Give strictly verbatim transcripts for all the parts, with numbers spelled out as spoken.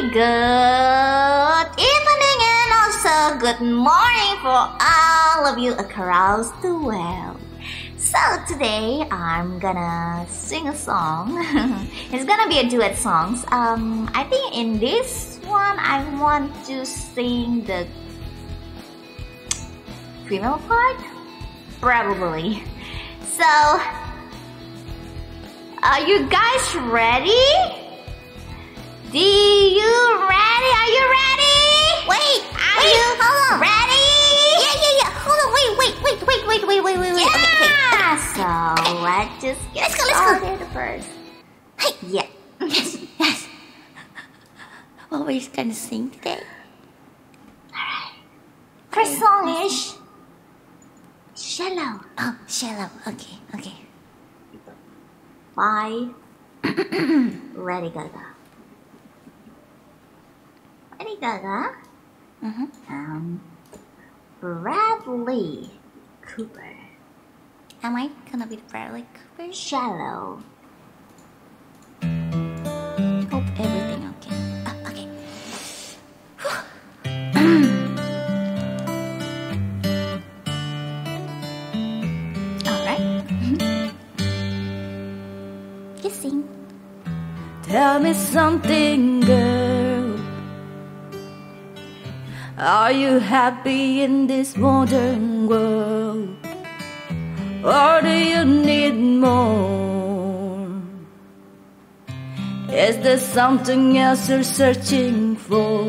good evening and also good morning for all of you across the world. So today I'm gonna sing a song. It's gonna be a duet song. Um, I think in this one I want to sing the female part, probably. So, are you guys ready? Do you ready? Are you ready? Wait, are wait, you hold on. ready? Yeah, yeah, yeah. Hold on, wait, wait, wait, wait, wait, wait, wait, wait, wait. Yeah. Okay, okay. So let's just get Let's go, let's go. started first. Hey, Yeah. yes, yes. What we're gonna sing today? First song is Shallow Oh, shallow. Okay, okay. by Lady Gaga. Lady Gaga Mm-hmm. and Bradley Cooper. Am I gonna be the Bradley Cooper? Shallow. Hope everything okay. Oh, okay. All right. You sing. Tell me something, girl. Are you happy in this modern world? Or do you need more? Is there something else you're searching for?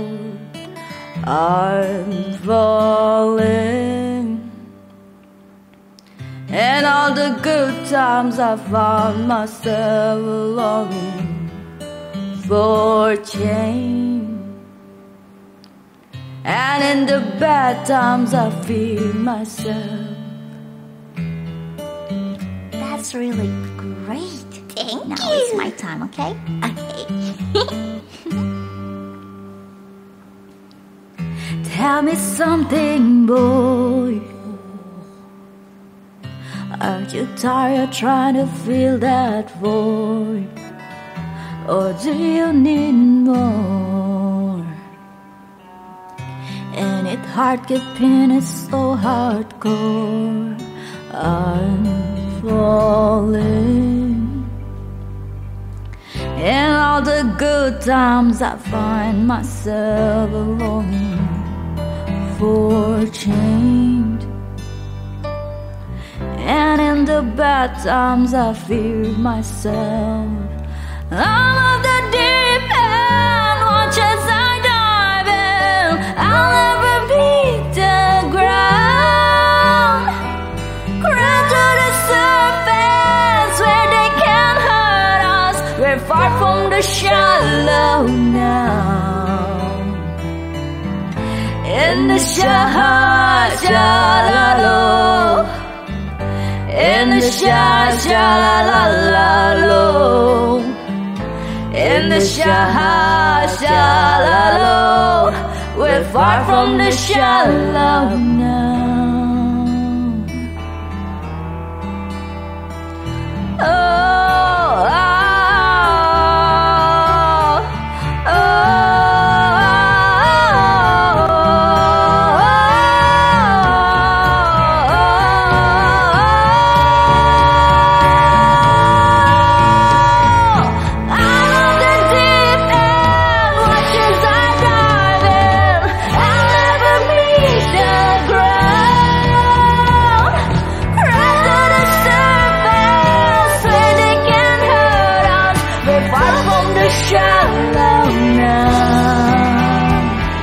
I'm falling. And all the good times I found myself longing for change. And in the bad times I feel myself. That's really great. Thank Now you. it's my time, okay? Okay. Tell me something, boy. Are you tired trying to fill that void? Or do you need more? And it hard keeping it so hardcore. I'm falling. And all the good times I find myself longing for change. And in the bad times I fear myself. All of the deep end, watch as I dive in. I'll never beat the ground. Crawl to the surface where they can't hurt us. We're far from the shallow now. In the shallow, shallow. In the sha sha la la low. In the sha sha la low. We're far from the shallow now. Oh, oh, oh, oh. Shallow now.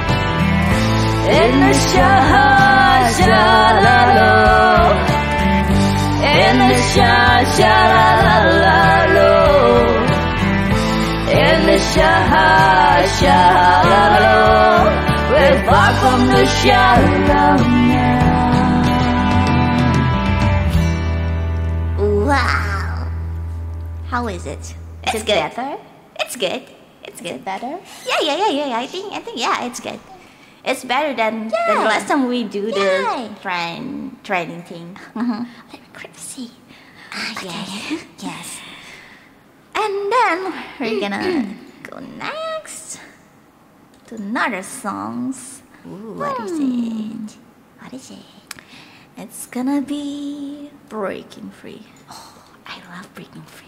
In the shallow, shallow. In the shallow. In the shallow, shallow. We're far from the shallow now. Wow. How is it? Is It's it good? better. It's good. It's good. Better? Yeah, yeah, yeah, yeah. I think, I think, yeah, it's good. It's better than, than the Yeah. last time we do Yeah. the train training thing. Mhm. Let me crazy. Ah, yes. Yes. And then we're gonna go next. to another song. Ooh, what is it? What is it? It's gonna be Breaking Free. Oh, I love Breaking Free.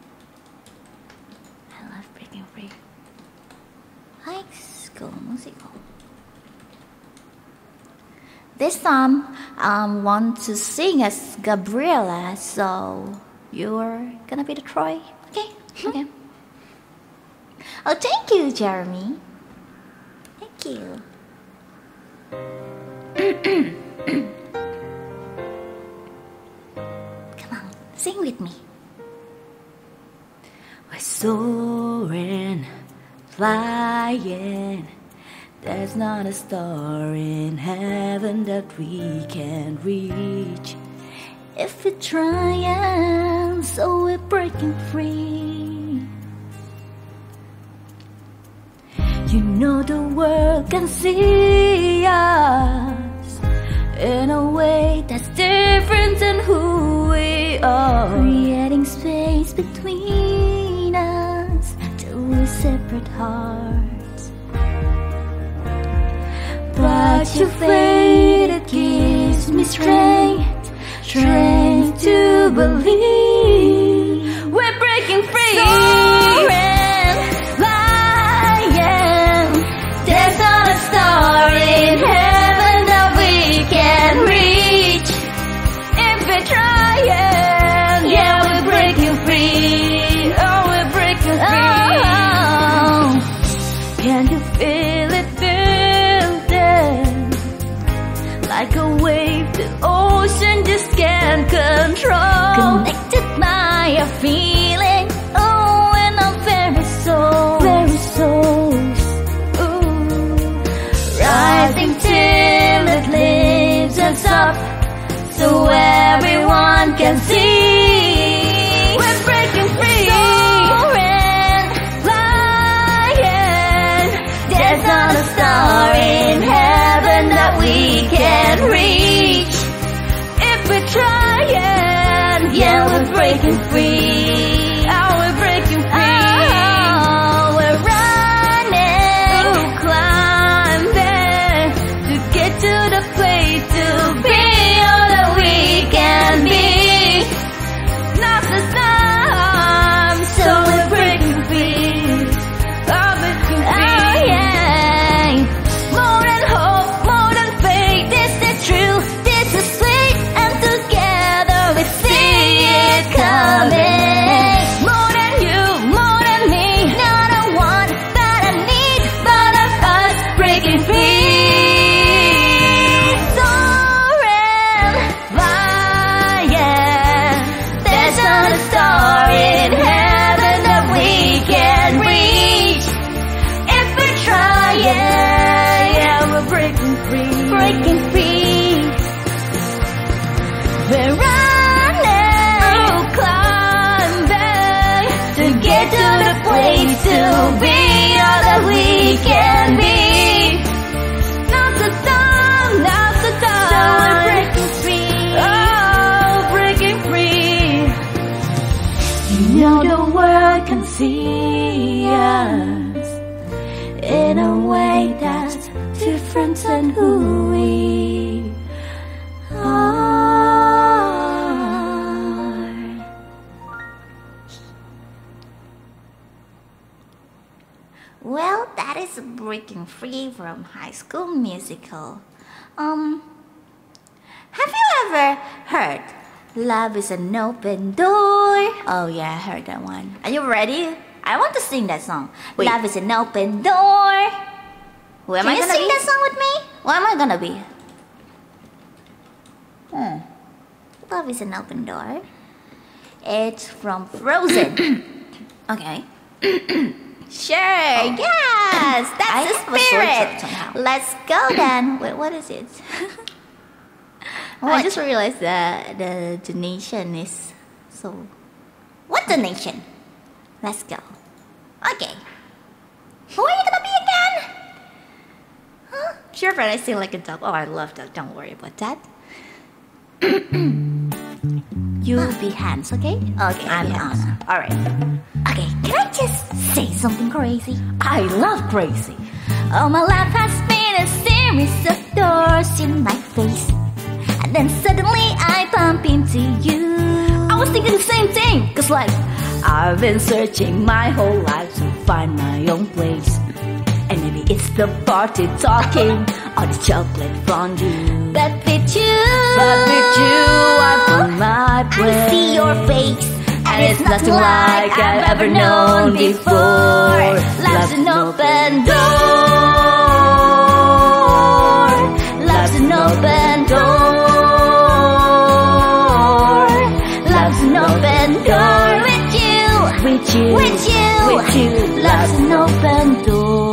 I love Breaking Free. High School Musical. This time, I want to sing as Gabriella, so you're gonna be the Troy. Okay? Okay. Oh, thank you, Jeremy. Thank you. Come on, sing with me. We're soaring, flying. There's not a star in heaven that we can't reach. If we're trying, so we're breaking free. You know the world can see us in a way that's different than who we are, creating space between us, two separate hearts. But your fate, it gives me strength, strength to believe we're breaking free. Soaring, flying, there's not a star in heaven that we can reach. If we're trying, yeah, we're breaking free. Oh, we're breaking free. Oh, can you feel it building? Like a wave the ocean just can't control. Connected by a feeling, oh, and our very soul, very souls. Ooh, rising till it lifts us up, so everyone can see we're breaking free. Soaring, flying, there's not a star in heaven that we can reach. If we're trying, yeah, we're breaking free. Oh, we're breaking free. Oh, we're running, oh, climbing to get to the place to be all that we can be. Not the time, so we're breaking free. Oh, breaking free. Oh, yeah. More than hope, more than faith, this is true, this is sweet, and together we see it coming. More than you, more than me, not a want, but a need, but of us breaking free. Soaring, flying, there's not a star in heaven that we can reach. If we're trying, yeah, we're breaking free, breaking free. We're running, oh, climbing to get to the place to be all that we can be. Not the time, not the time. So we're breaking free. Oh, breaking free. You know the world can see us in a way that's different than who we are. Well, that is Breaking Free from High School Musical. Um, have you ever heard Love is an Open Door? Oh yeah, I heard that one. Are you ready? I want to sing that song. Wait. Love is an open door. Who am Can I you gonna sing be? that song with me? What am I gonna be? Hmm. Love is an open door. It's from Frozen. Okay. Sure, yes, that's I the have a sore throat spirit. somehow. Let's go then. Wait, what is it? I What? just realized that the donation is so. What donation? Let's go. Okay. Who are you gonna be again? Huh? Sure, but I sing like a dog. Oh, I love that. Don't worry about that. You'll be Hans, okay? Okay, I'm be Hans. Anna. All right. Okay, can I just say something crazy? I love crazy. All my life has been a series of doors in my face, and then suddenly I bump into you. I was thinking the same thing, cause like I've been searching my whole life to find my own place. And maybe it's the party talking or the chocolate fondue. But with you, but with you, I found my place. I see your face, and it's nothing like I've ever known before. Love's an open door. Love's an open door. Love's an open door with you, with you, with you, with you. Love's an open door.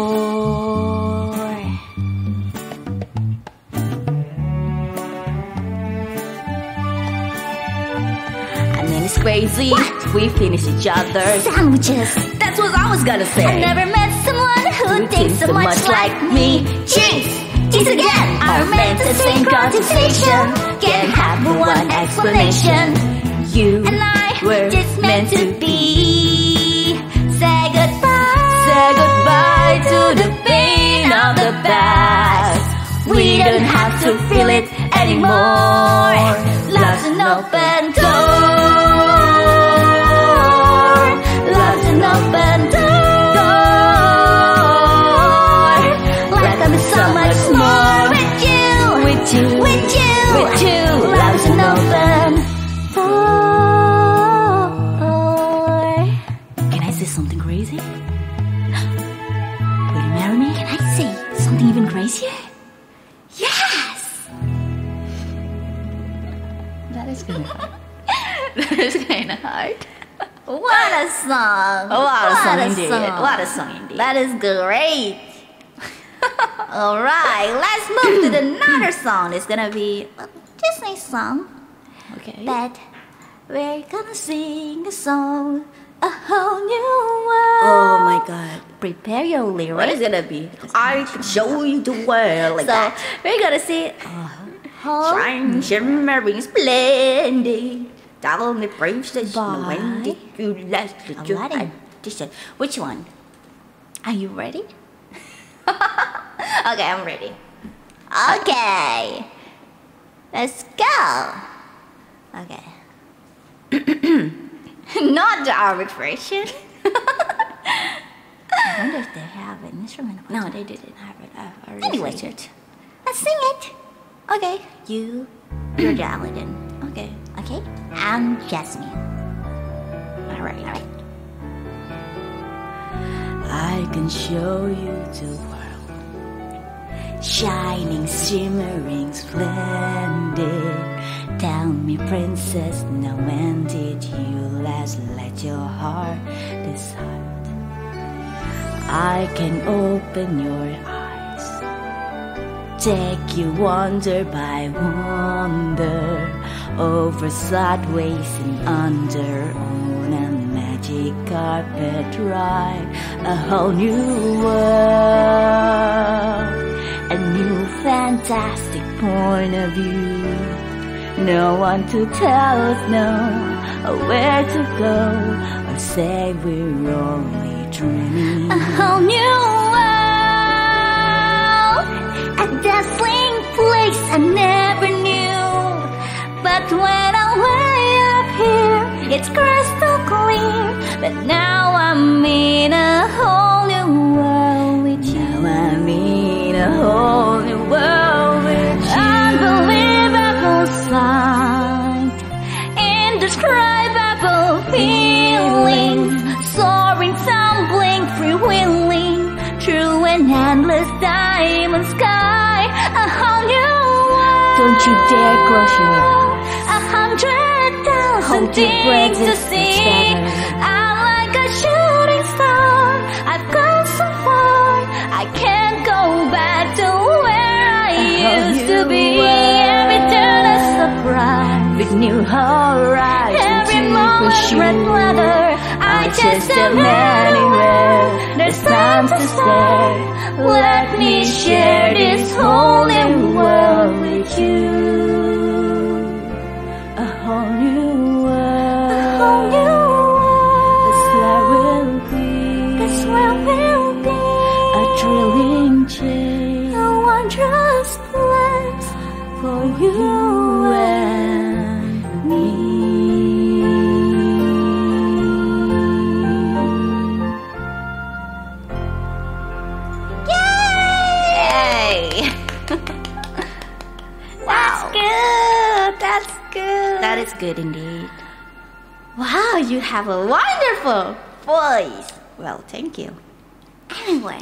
It's crazy. What? We finish each other's sandwiches. That's what I was gonna say. I never met someone who, who thinks so much like me. Jinx! Jinx again! Our meant the same conversation. Can't have but one explanation. You and I were just meant to be. Say goodbye. Say goodbye to the pain of the past. We don't have to feel it anymore. Love's an open door. Love's an open door. Life can be so much more with you, with you, with you, with you. Love's an open door. Can I say something crazy? Will you marry me? Can I say something even crazier? Yes! That is kind of hard. That is kind of hard. What a song! What, what a song a indeed! Song. What a song indeed! That is great. All right, let's move to another song. It's gonna be a Disney song. Okay. But we're gonna sing a song, a whole new world. Oh my God! Prepare your lyrics. What is it gonna be? I can show you the world like so that. we're gonna see. Uh, Shine, shimmering, splendid. Tell me, brave station. When did you last did you Aladdin. audition? Which one? Are you ready? Okay, I'm ready. Okay, let's go. Okay. Not the Arabic version. I wonder if they have an instrument. No, they didn't have it. I already Anyway, sang it. let's sing it. Okay, you, you're the Aladdin. Okay. Okay, I'm Jasmine. All right, all right. I can show you the world, shining, shimmering, splendid. Tell me, princess, now when did you last let your heart decide? I can open your eyes, take you wonder by wonder, over sideways and under, on a magic carpet ride, a whole new world, a new fantastic point of view. No one to tell us no, or where to go, or say we're only dreaming. A whole new world, a dazzling place I never knew. But when I'm way up here, it's crystal clear. But now I'm in a whole new world with you. Now I'm in a whole new world with you. Unbelievable sight, indescribable feelings, soaring, tumbling, freewheeling through an endless diamond sky. A whole new world. Don't you dare close your eyes. A hundred thousand Hold your breath, things to it's see. better. I'm like a shooting star. I've gone so far, I can't go back to where I used to be. Every turn a surprise, With new horizons every to moment pursue. red leather. I just am anywhere. There's time to stay. Let me share this whole new world with you. A whole new world. A whole new This world. where we'll be. That's where we'll be. A thrilling you and me. Yay! Wow. Good. That's good. That is good indeed. Wow, you have a wonderful voice. Well, thank you. Anyway.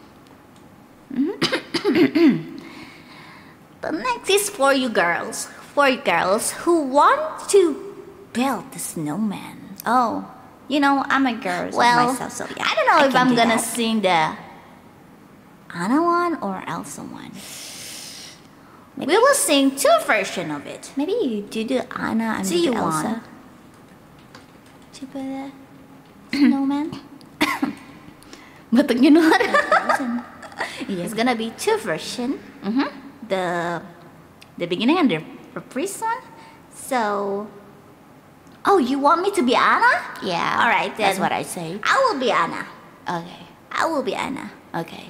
The next is for you girls. For you girls who want to build the snowman. Oh, you know, I'm a girl Well, myself, so yeah. I don't know I if can I'm do gonna that. sing the Anna one or Elsa one. Maybe- We will sing two versions of it. Maybe you do the Anna and Do do you the Elsa. want? To put a snowman. Betul you know. Yeah. It's gonna be two versions. Mm-hmm. The the beginning and the reprise one. So, oh, you want me to be Anna? Yeah. All right, That's then. what I say. I will be Anna. Okay. I will be Anna. Okay.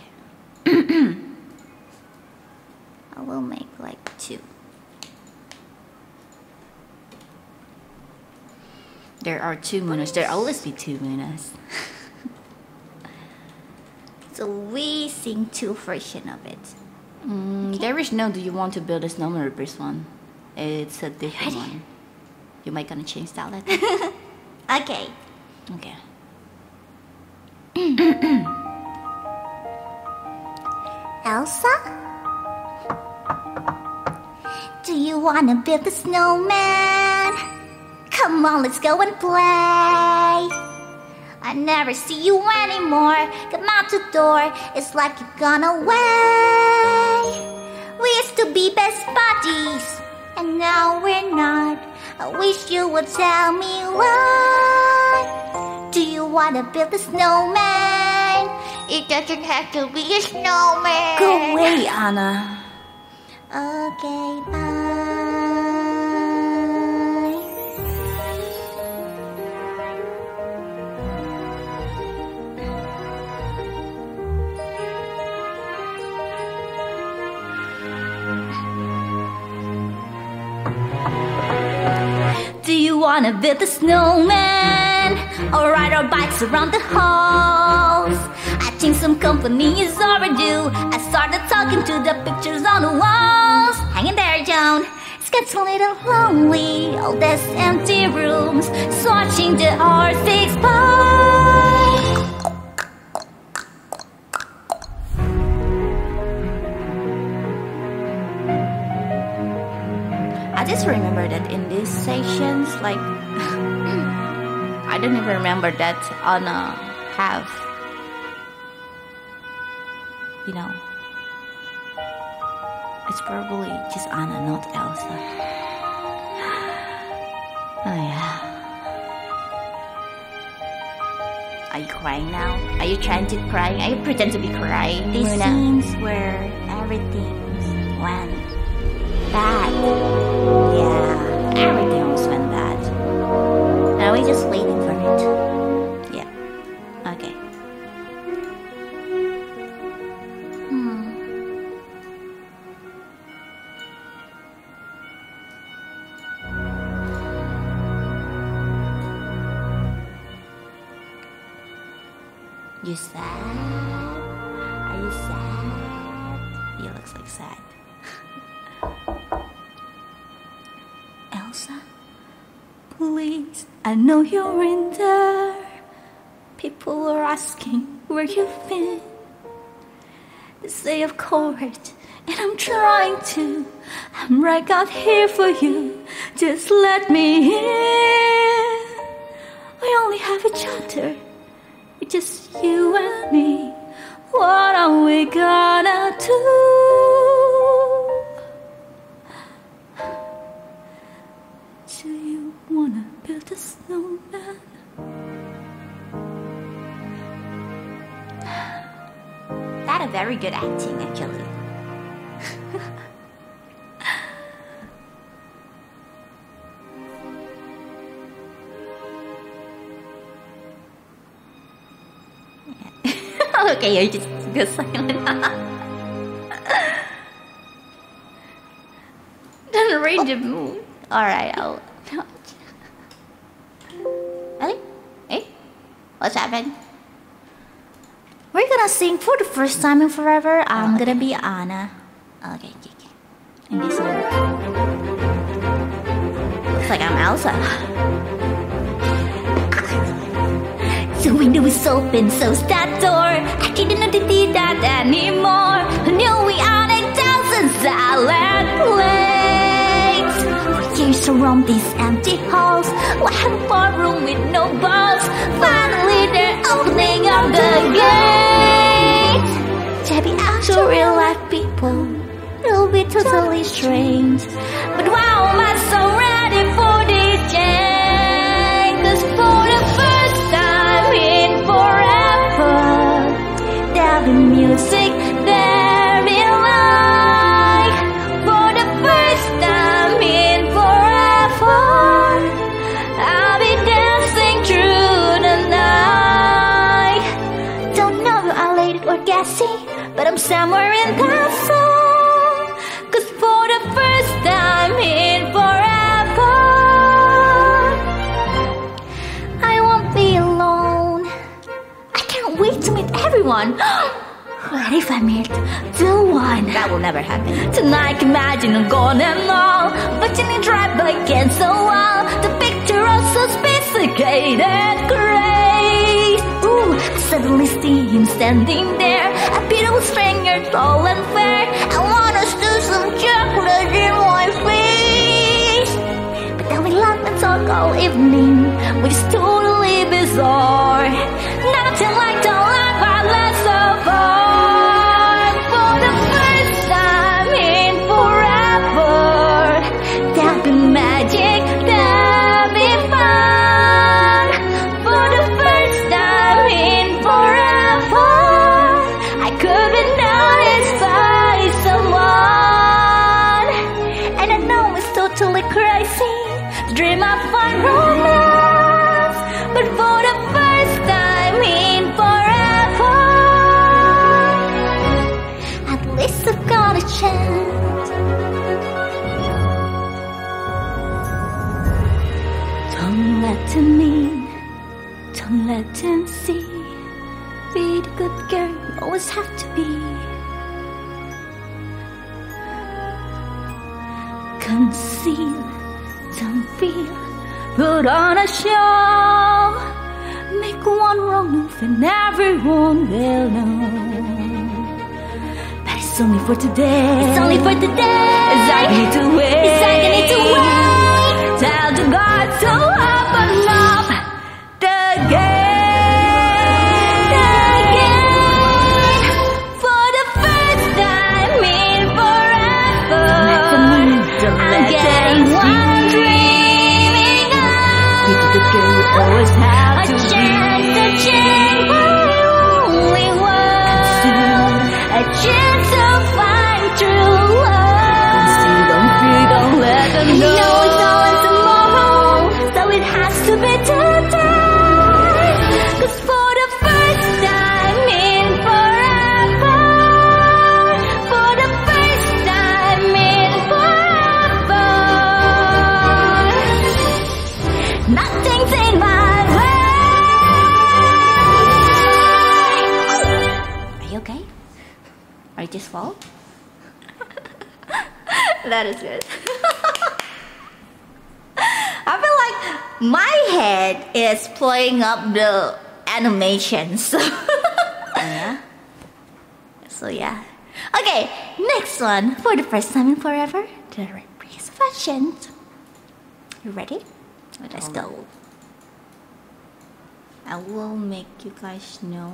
I will make like two. There are two Munas. There always be two Munas. So we sing two versions of it. Mm, There is no. Do you want to build a snowman reprise one? It's a different Ready? one. You might gonna change that later. Okay. Okay. Elsa? Do you wanna build a snowman? Come on, let's go and play. I never see you anymore. Come out the door, it's like you've gone away. We used to be best buddies, and now we're not. I wish you would tell me why. Do you wanna build a snowman? It doesn't have to be a snowman. Go away, Anna. Okay, bye. Do you wanna build a snowman or ride our bikes around the halls? I think some company is overdue. I started talking to the pictures on the walls. Hang in there, Joan. It's gets a little lonely. All these empty rooms, so watching the hours fix by. I just remember that in these sessions, like, I don't even remember that Anna have, you know, it's probably just Anna, not Elsa. Oh yeah. Are you crying now? Are you trying to cry? Are you pretend to be crying? These Muna? scenes where everything went bad. Yeah, everything almost went bad. Now we're just waiting for it. Yeah. Okay. Hmm. You sad? Are you sad? You looks like sad. Elsa, please, I know you're in there. People are asking where you've been. They say, of course, and I'm trying to. I'm right out here for you. Just let me in. We only have each other. It's just you and me. What are we gonna do? Do you wanna build a snowman? That a very good acting, actually. Okay, you just go silent. in the mood. Alright, I'll. Hey? Hey? What's happening? We're gonna sing for the first time in forever. I'm gonna be Anna. Okay, okay, okay. In this one. Looks like I'm Elsa. The window is open, so's that door. I didn't know they did that anymore. I knew we on a thousand silent plates. For years around these empty halls, we had a barroom with no balls. Finally they're opening up the gate. To be actual real life people, it'll be totally strange. But wow, am I so ready for this change? 'Cause for the first time in forever, there'll be music, there'll be light. For the first time in forever, I'll be dancing through the night. Don't know if I'm late or gassy, but I'm somewhere in that song. 'Cause for the first time in forever, I won't be alone. I can't wait to meet everyone. What if I meet the one? That will never happen. Tonight, imagine I'm gone and all, but you need drive by against the wall. The picture of so sophisticated grace. Ooh, I suddenly see him standing there, a beautiful stranger, tall and fair. I wanna do some chocolate in my face, but then we laugh and talk all evening, which is totally bizarre. Nothing like the life I led so far. For the first time in forever, there'll be magic, there'll be fun. For the first time in forever, I could be noticed by someone. And I know it's totally crazy to dream of fun romance, but for the first time in forever, at least I've got a chance. Don't let them in, don't let them see. Be the good girl you always have to be. Conceal, don't feel, put on a show. Make one wrong move and everyone will know. But it's only for today. It's only for today. It's like I need to wait. It's like I need to wait. Tell the God to open up the gate. The gate. For the first time in forever, I'm getting what I'm dreaming of. Be the good girl you always have A to chance, be. a chance for only one. A chance to find true love. See, don't fear, don't let them I know. know it's not tomorrow, so it has to be today. 'Cause for the first time in forever, for the first time in forever, nothing's in my way. Are you okay? Are you just fall? That is good. I feel like my head is playing up the animations. Yeah. So yeah. Okay, next one. For the first time in forever, the reprise of Ascent. You ready? Let's go. I will make you guys know.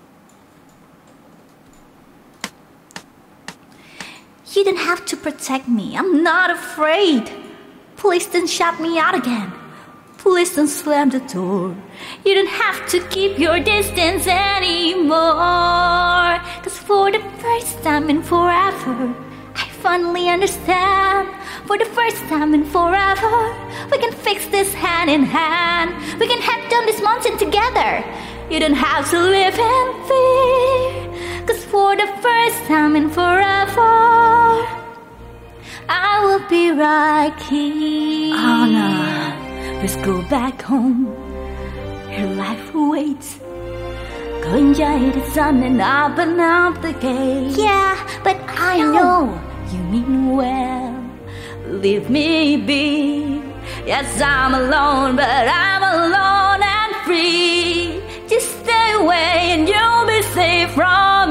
You don't have to protect me. I'm not afraid. Please don't shut me out again. Please don't slam the door. You don't have to keep your distance anymore. 'Cause for the first time in forever, I finally understand. For the first time in forever, we can fix this hand in hand. We can head down this mountain together. You don't have to live in fear. 'Cause for the first time in forever, I will be right here. Anna, let's go back home. Your life waits. Go enjoy the sun and open up the gate. Yeah, but I know you mean well. Leave me be. Yes, I'm alone, but I'm alone and free. Just stay away and you'll be safe from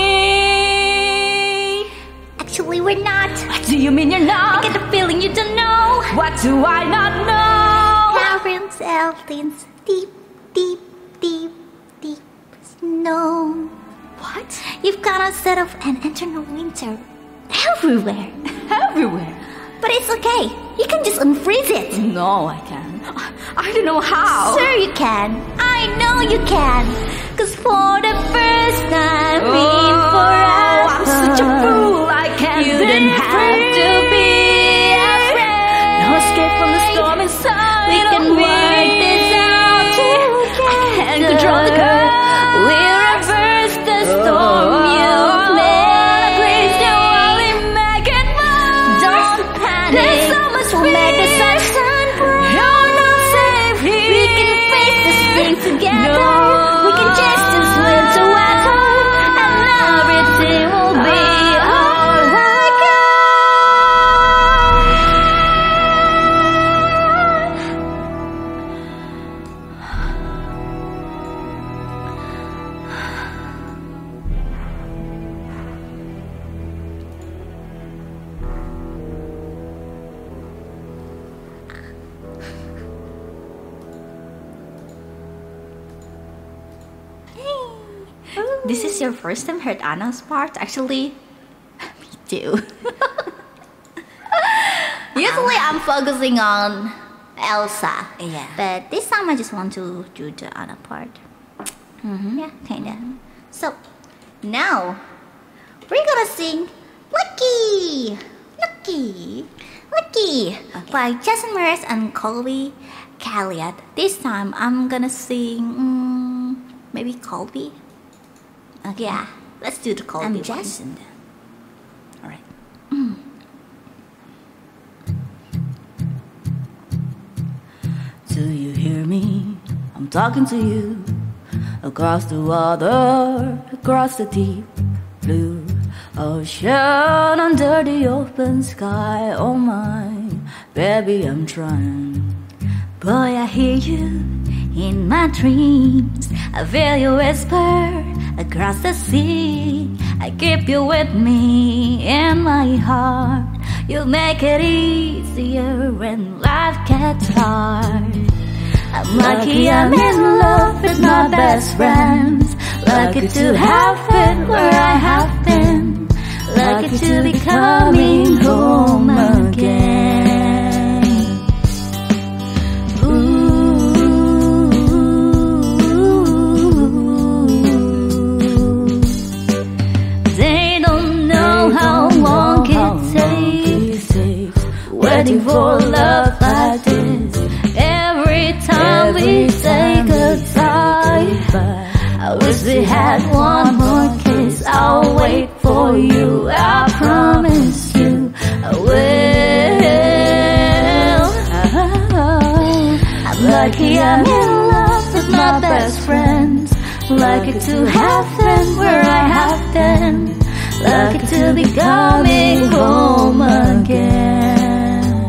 me. Actually, we're not. What do you mean you're not? I get the feeling you don't know. What do I not know? Caverns, Elfins, deep, deep, deep, deep snow. What? You've got a set of an eternal winter everywhere. Everywhere. But it's okay. You can just unfreeze it. No, I can't. I don't know how. Sure you can. I know you can. Cause for the first time Oh, in forever, I'm such a fool. I can't you be don't have free. to be afraid. No escape from the storm inside We of can me. work this out together. I can't control the current. We'll reverse the storm you made. Please don't only make it mine. Don't panic. There's so much We'll make the peace. sunshine bright. You're not safe here. We can face this thing together. No. We can chase this winter weather, and everything will be alright. This is your first time heard Anna's part? Actually, me too. Usually I'm focusing on Elsa. Yeah. But this time I just want to do the Anna part. Mm-hmm. Yeah, kinda. So, now, we're gonna sing Lucky! Lucky! Lucky! Okay. By Jason Mraz and Colby Calliot. This time I'm gonna sing, mm, maybe Colby? Okay. Yeah, let's do the Colby I'm one. Jason. All right. Do you hear me? I'm talking to you. Across the water, across the deep blue ocean, under the open sky. Oh my, baby, I'm trying. Boy, I hear you in my dreams. I feel you whisper across the sea. I keep you with me in my heart. You make it easier when life gets hard. I'm lucky I'm in love with my best friends. Lucky to have been where I have been. Lucky to be coming home again. Ooh. They don't know how long it takes waiting for love like this. Every time we say goodbye, I wish we had one more kiss. I'll wait for you, I promise you I will. I'm lucky I'm in love with my best friends. Lucky to have them where I have them. Lucky to be coming home again.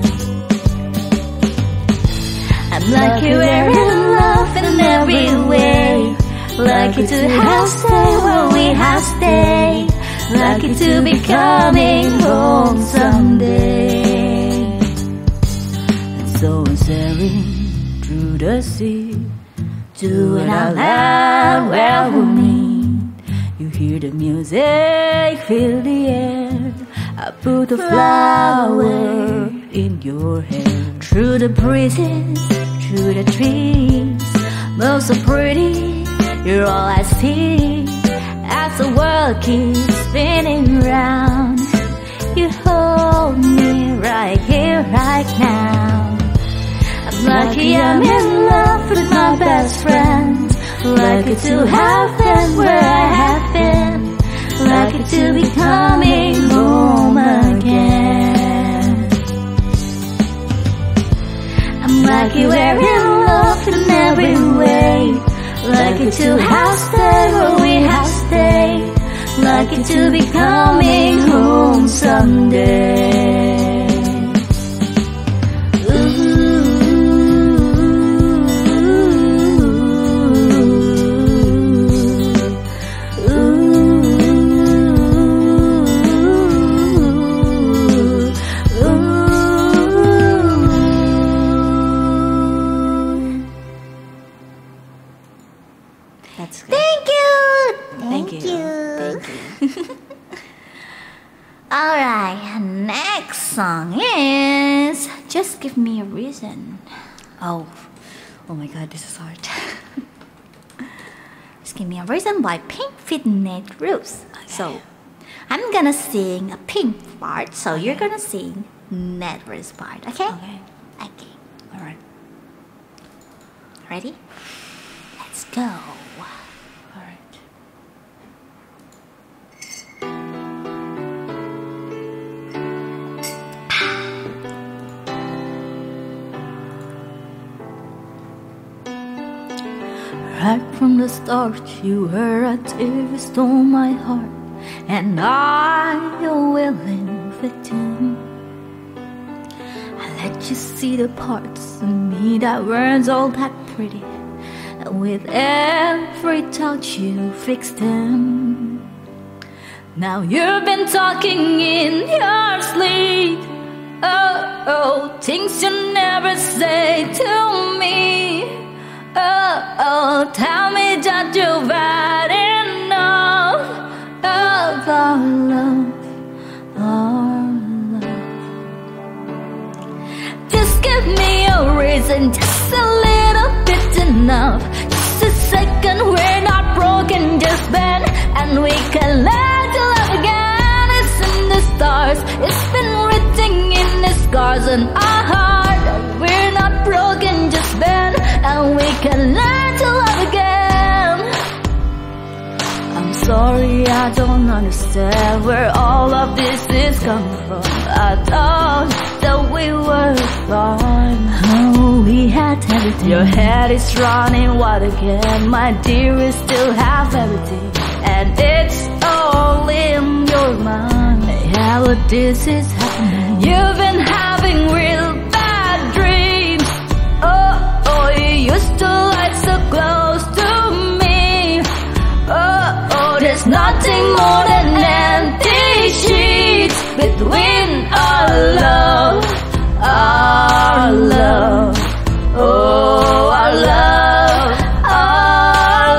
I'm lucky we're in love in every way. Lucky to have stayed where we have stayed. Lucky to be coming home someday. And so I'm sailing through the sea to an island where we'll meet. You hear the music, feel the air. I put a flower in your hair. Through the breezes, through the trees, move so pretty, you're all I see. As the world keeps spinning round, you hold me right here, right now. I'm lucky I'm in love with my best friends. Lucky to have been where I have been. Lucky to be coming home again. like you were in love in every way. Lucky to have stayed where we have stayed. Lucky to be coming home someday. That's good. Thank you. Thank you. Thank you. All right, next song is Just Give Me a Reason. Oh, oh my God, this is hard. Just Give Me a Reason by Pink feat. Nate Ruess. So, I'm gonna sing a Pink part, so Okay. you're gonna sing Nate Ruess part, okay? Okay, Okay. all right, Ready? Let's go. all right. Right from the start, you were a tear stole my heart, and I, your willing victim. I let you see the parts of me that weren't all that pretty, and with every touch you fixed them. Now you've been talking in your sleep. Oh, oh, things you never say to me. Oh, oh, tell me that you've had enough of our love, our love. Just give me a reason, just a little bit enough. Just a second, we're not broken, just bend, and we can learn to love again. It's in the stars, it's been written in the scars on our heart. We're not broken, just bend, and we can learn to love again. I'm sorry, I don't understand where all of this is coming from. I thought that we were fine. Oh, we had everything. Your head is running wild again. My dear, we still have everything, and it's all in your mind. Yeah, but this is happening. You've been having real bad dreams. Oh, oh, you used to lie so close to me. Oh, oh, there's nothing more than empty sheets between our love, our love. Oh, our love, our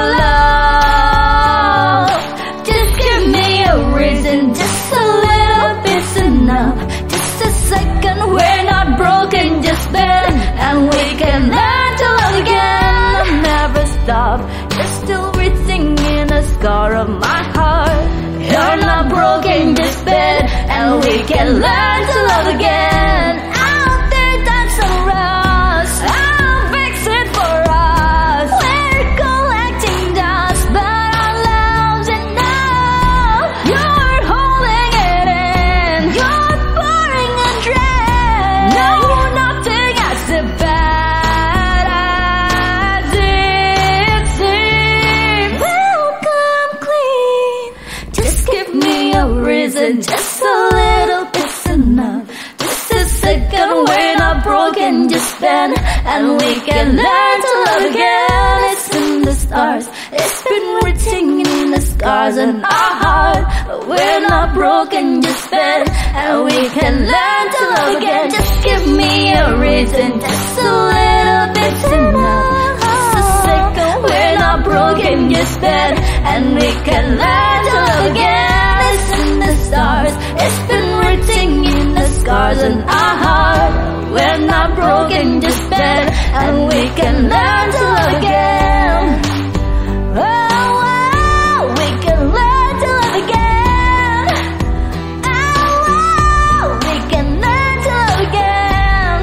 love. Just give me a reason, just a little bit's enough. Just a second, we're not broken, just bend, and we can learn to love again. I'll never stop, you're still breathing in a scar of my heart. You're not broken, just bend, and we can learn to love again. Out there, that's a rush, I'll fix it for us. We're collecting dust, but our love's enough. You're holding it in, you're pouring a drain. No, nothing as bad as it seems. We'll come clean. Just give me a reason, just a little bit's enough. Just a second, we're not broken, just bend, and we can learn to love again. It's in the stars, it's been written in the scars on our heart. We're not broken, just bend, and we can learn to love again. Just give me a reason, just a little bit's enough. Just a second, we're not broken, just bend, and we can learn to love again. It's in the stars, it's been written in the scars on our heart. We're not broken, just bend, and we can learn to love again. Oh, oh, we can learn to love again. Oh, oh, we can learn to love again.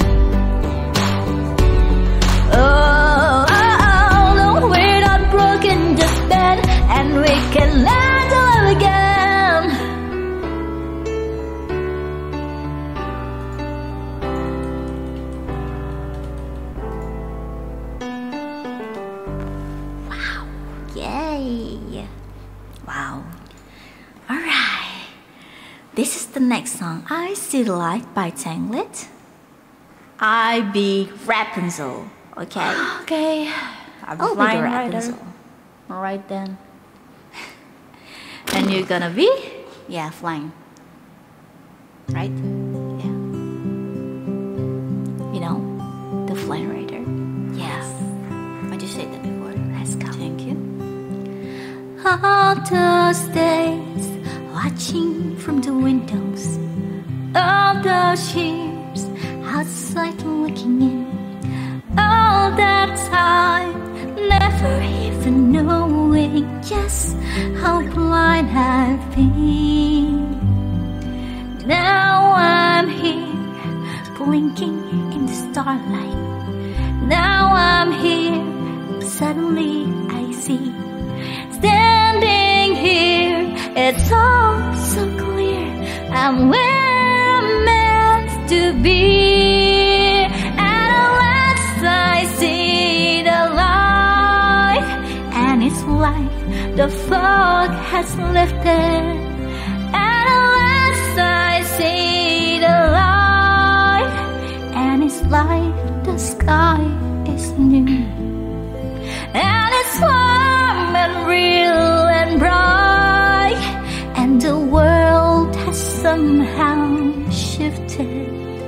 Oh, oh, oh, no, we're not broken, just bend, and we can learn to love again. This is the next song. I See the Light by Tanglet. I be Rapunzel. Okay. Okay. I'll be I'll be flying the rider. Rapunzel. Alright then. And you're gonna be? Yeah, flying. Right? Yeah. You know, the flying rider. Yes. I just said that before. Let's go. Thank you. All those days watching from the windows, all those years outside looking in, all that time never even knowing just how blind I've been. Now I'm here blinking in the starlight. Now I'm here, suddenly I see. Standing here, it's all so clear. I'm where I'm meant to be. And at last I see the light, and it's like the fog has lifted. And at last I see the light, and it's like the sky is new. And it's warm and real and bright, and the world has somehow shifted.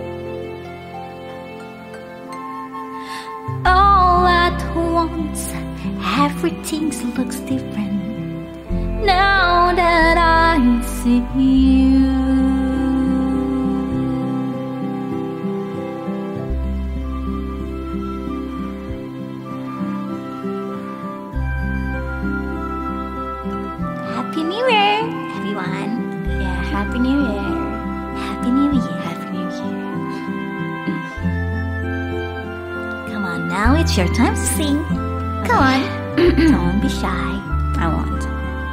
All at once, everything looks different now that I see you. Happy New Year, everyone. Yeah, Happy New Year. Happy New Year. Happy New Year. Come on, now it's your time to sing. Come on. Don't be shy. I won't.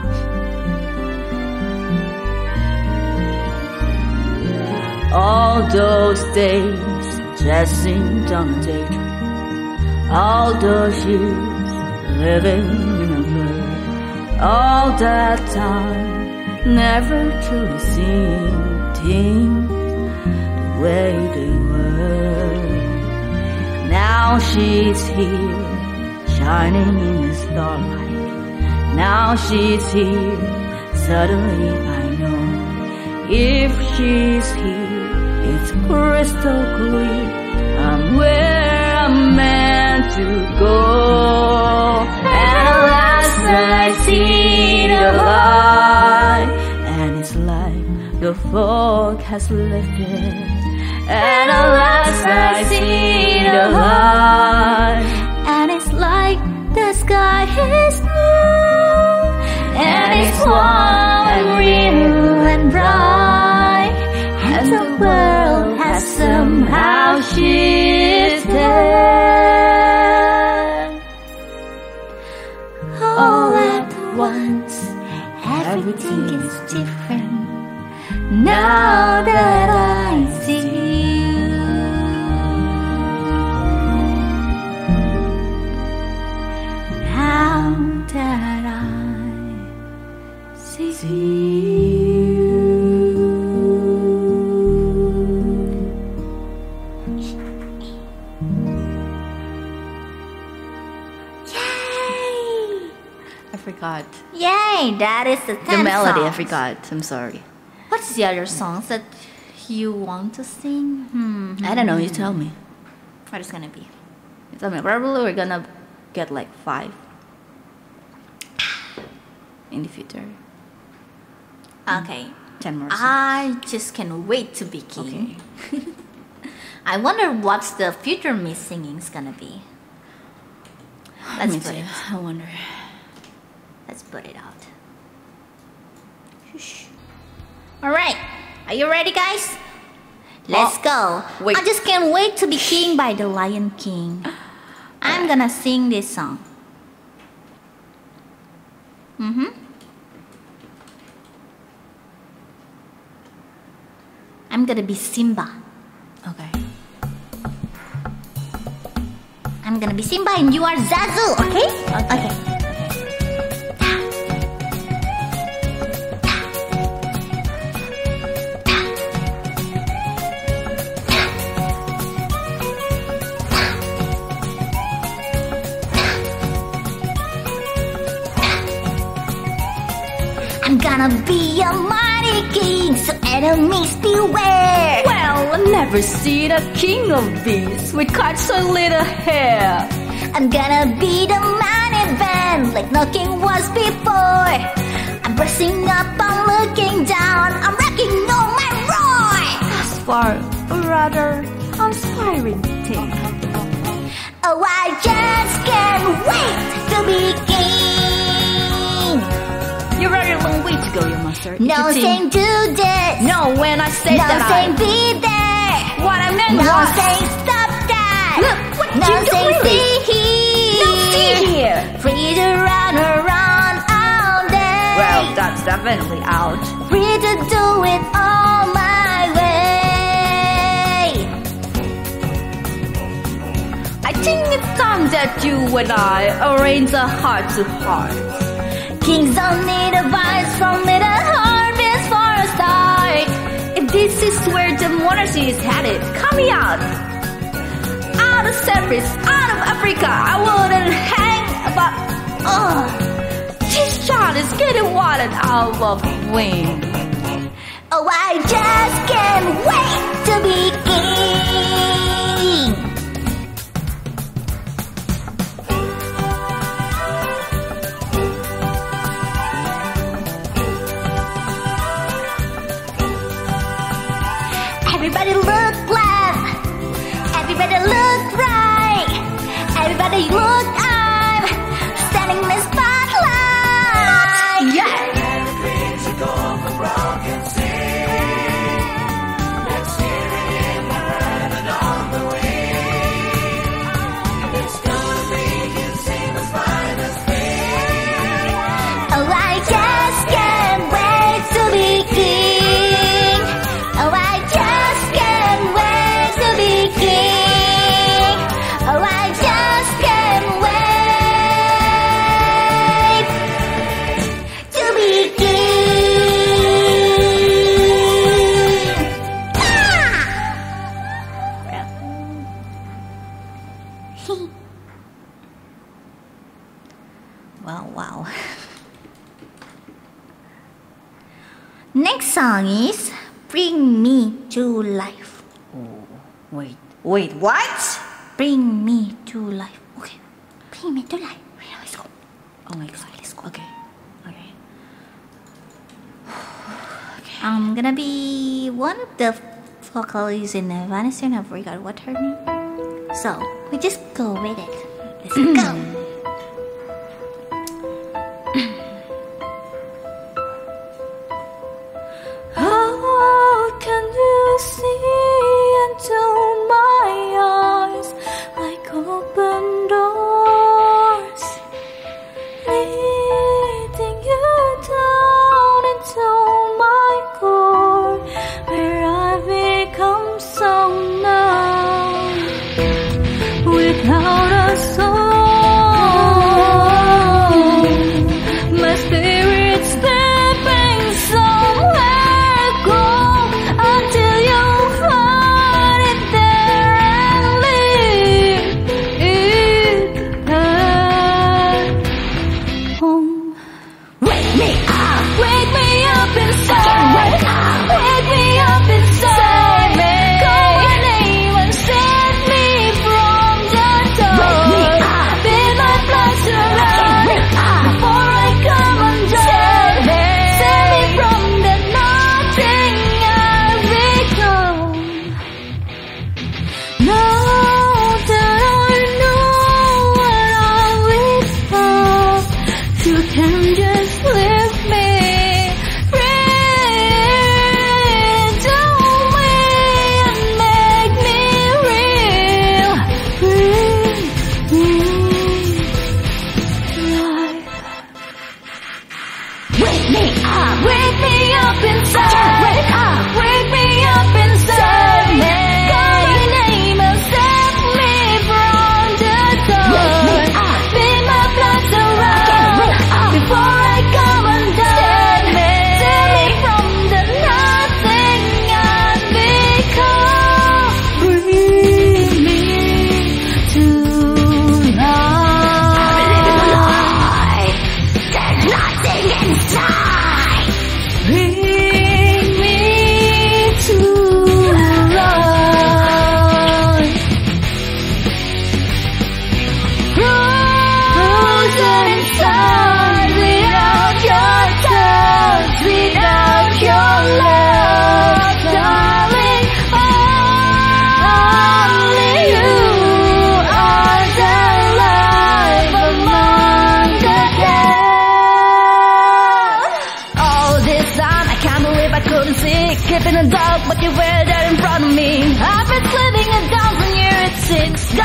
All those days just seemed on a daydream. All those years living in a blur. All that time never truly seemed things the way they were. Now she's here, shining in the starlight. Now she's here, suddenly I know. If she's here, it's crystal clear. I'm where I'm meant to go. And at last I see the light, and it's like the fog has lifted. And at last I see the light, and it's like the sky is blue, and it's warm and real and bright, and the world has somehow shifted. All at once, everything is different now that I see you. Now that I see you. I forgot. Yay, that is the The tenth melody, I song. forgot. I'm sorry. What's the other songs that you want to sing? Hmm. I don't know, you tell me. What is gonna be? You tell me. Probably we're gonna get like five in the future. Okay. Ten more songs. I just can't wait to be king. I wonder what's the future me singing's gonna be. Let's Me put too. it. I wonder. Let's put it out. Shush. All right. Are you ready, guys? Let's go. wait. I just can't wait to be king by the Lion King. I'm gonna sing this song. Mm-hmm. I'm gonna be Simba. Okay. I'm gonna be Simba and you are Zazu, okay? Okay. gonna be a mighty king, so enemies beware. Well, I've never seen a king of beasts with quite so little hair. I'm gonna be the man in band like no king was before. I'm brushing up, I'm looking down, I'm wrecking all my roar. As far, or rather, inspiring thing. Oh, I just can't wait to be king. You're very long way to go, you master. No If you saying think- do this. No, when I said No that saying I... be there. What I meant No was... saying stop that. Look, what No you do saying really? see here. No, see here. Free to run around all day. Well, that's definitely out. Free to do it all my way. I think it's time that you and I arrange a heart to heart. Kings don't need advice from little harvest for a start. If this is where the monarchy is headed, coming out, out of Cyprus, out of Africa, I wouldn't hang about. Oh, this child is getting wild out of wing. Oh, I just can't wait to be king. Everybody look left. Everybody look right. Everybody look up. Standing in the spotlight. Yeah. Oh, I just can't wait to be king. Oh, I just can't wait to be king. Oh, I just can't wait to be king. Ah! Wow, wow. Next song is Bring Me to Life. Oh, wait, wait, what? Bring Me to Life. Okay. Bring Me to Life. Yeah, let's go. Oh my god, let's go. Okay, okay. I'm gonna be one of the vocalists in Vanessa and I forgot what her name. So we just go with it. Let's go. How can you see into my eyes like open doors, leading you down into my core, where I become so numb without a soul?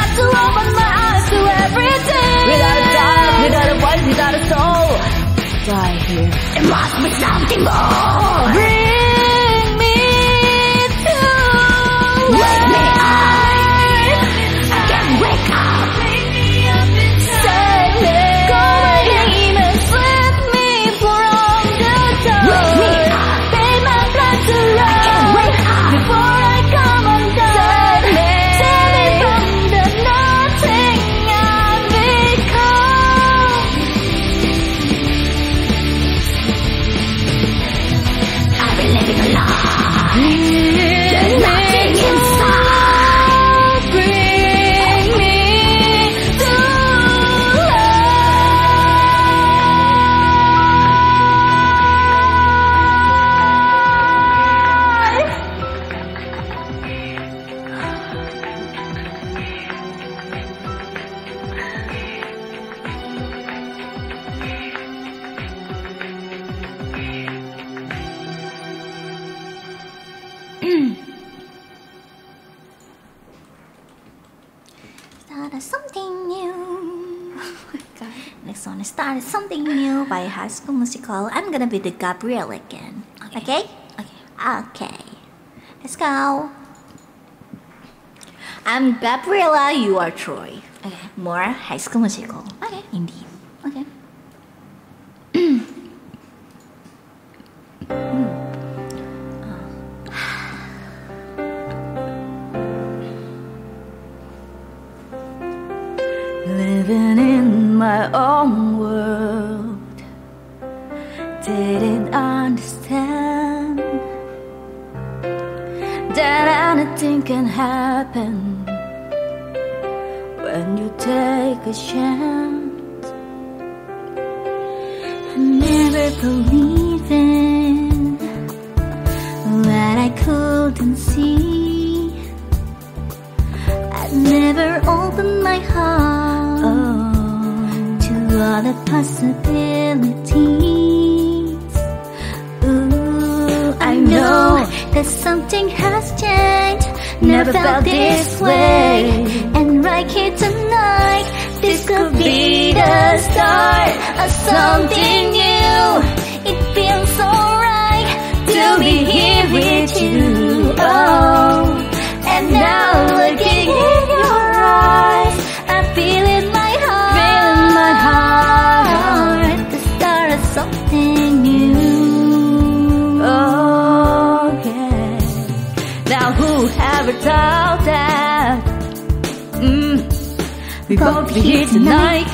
got to open my eyes to everything. Without a doubt, without a voice, without a soul, die here. There must be something more. Bring me to Wake me up. I can't wake up. Wake me up inside. Save me. Go ahead and slip me from the dark. Wake me up. Pay my blood to run. I can't wake up. Before I come undone. Save me. Save me from the nothing I've become. I've been living a lie. Bring There's nothing me inside. Bring me to life. Started something new. Oh my god. Next one is Started Something New by High School Musical. I'm gonna be the Gabrielle again. Okay? Okay. Okay. Let's go. I'm Gabriella, you are Troy. Okay. More High School Musical. Okay. Indeed. Okay. Living in my own world, didn't understand that anything can happen when you take a chance. I never believed in what I couldn't see. I never opened my heart to all the possibilities. Ooh, I know that something has changed. Never felt this way. And right here tonight, this could be the start of something new. It feels so right to be here with you. Oh, and now looking in your eyes, I feel in my heart, feel in my heart, the start of something new. Okay, now whoever thought that mm, we both be here tonight?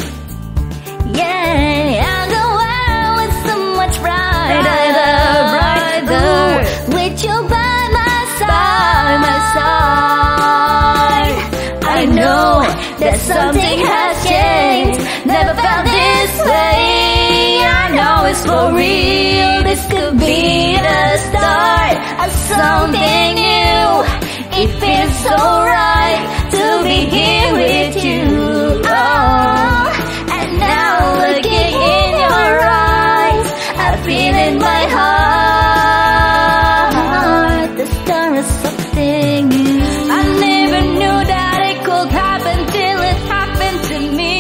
Yeah, I'll go out with so much brighter, brighter, with you by my side, my side. I know that something has changed. Never felt this way. I know it's for real. This could be the start of something new. It feels so right to be here with you. Oh, and now looking in your eyes, I feel in my heart the start of something new. I never knew that it could happen till it happened to me.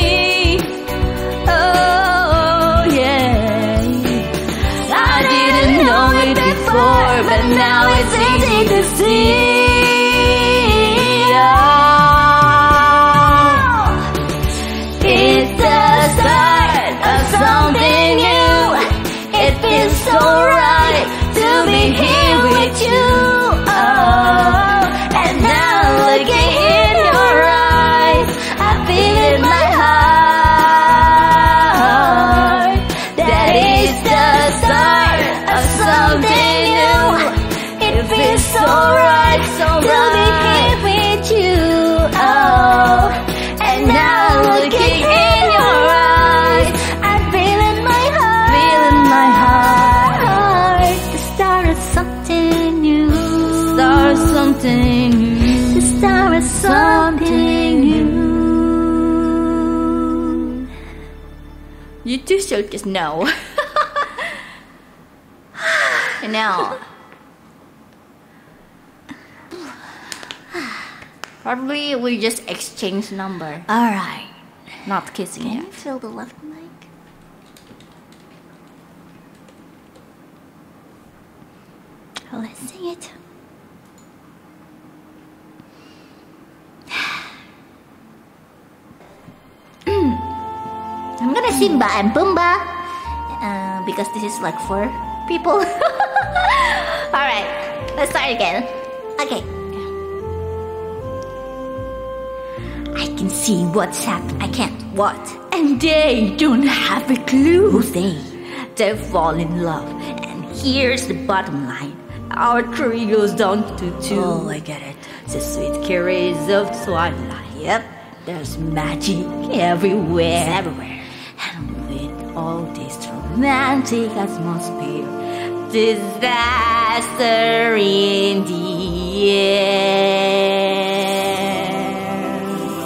Oh yeah, I didn't know it before, but now it's easy to see. Oh, it's the start of something new. It feels so right to be here with you. Oh, and now looking in your eyes, I feel in my heart that it's the start of something new. It feels so right, so to be here with you. Oh, and now looking in your eyes, I feel in my heart, feel in my heart, the start of something new. Start of something new. The start of something new. You two should just know. I know. Probably we just exchange number. Alright. Not kissing Can you yet. feel the left mic? Oh, let's sing it. I'm gonna Simba and Pumbaa uh, because this is like for people. Alright, let's start again. Okay. I can see what's happened. I can't. What? And they don't have a clue. Who's they? They fall in love. And here's the bottom line. Our tree goes down to two. Oh, I get it. The sweet caress of twilight. Yep. There's magic everywhere. It's everywhere. And with all this romantic atmosphere, disaster in the air.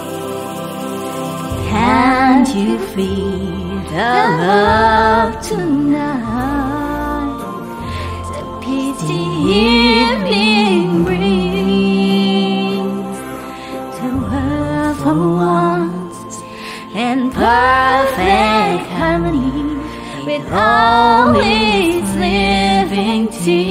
Can't you feel the love tonight? The peace the evening brings. The world for once in perfect harmony with all its living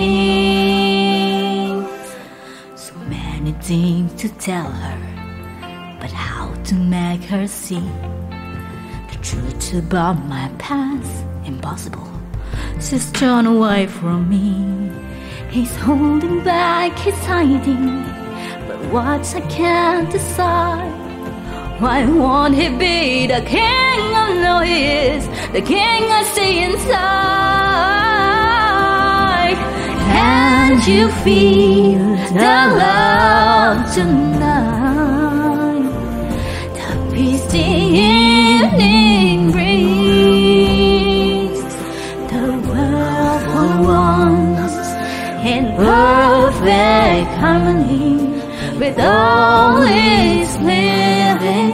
things. So many things to tell her, but how to make her see the truth about my past? Impossible. She's turned away from me. He's holding back, he's hiding, but what I can't decide. Why won't he be the king I know he is, the king I see inside? Can't you feel the love tonight? The peace the evening brings. The world for once in perfect harmony with all its living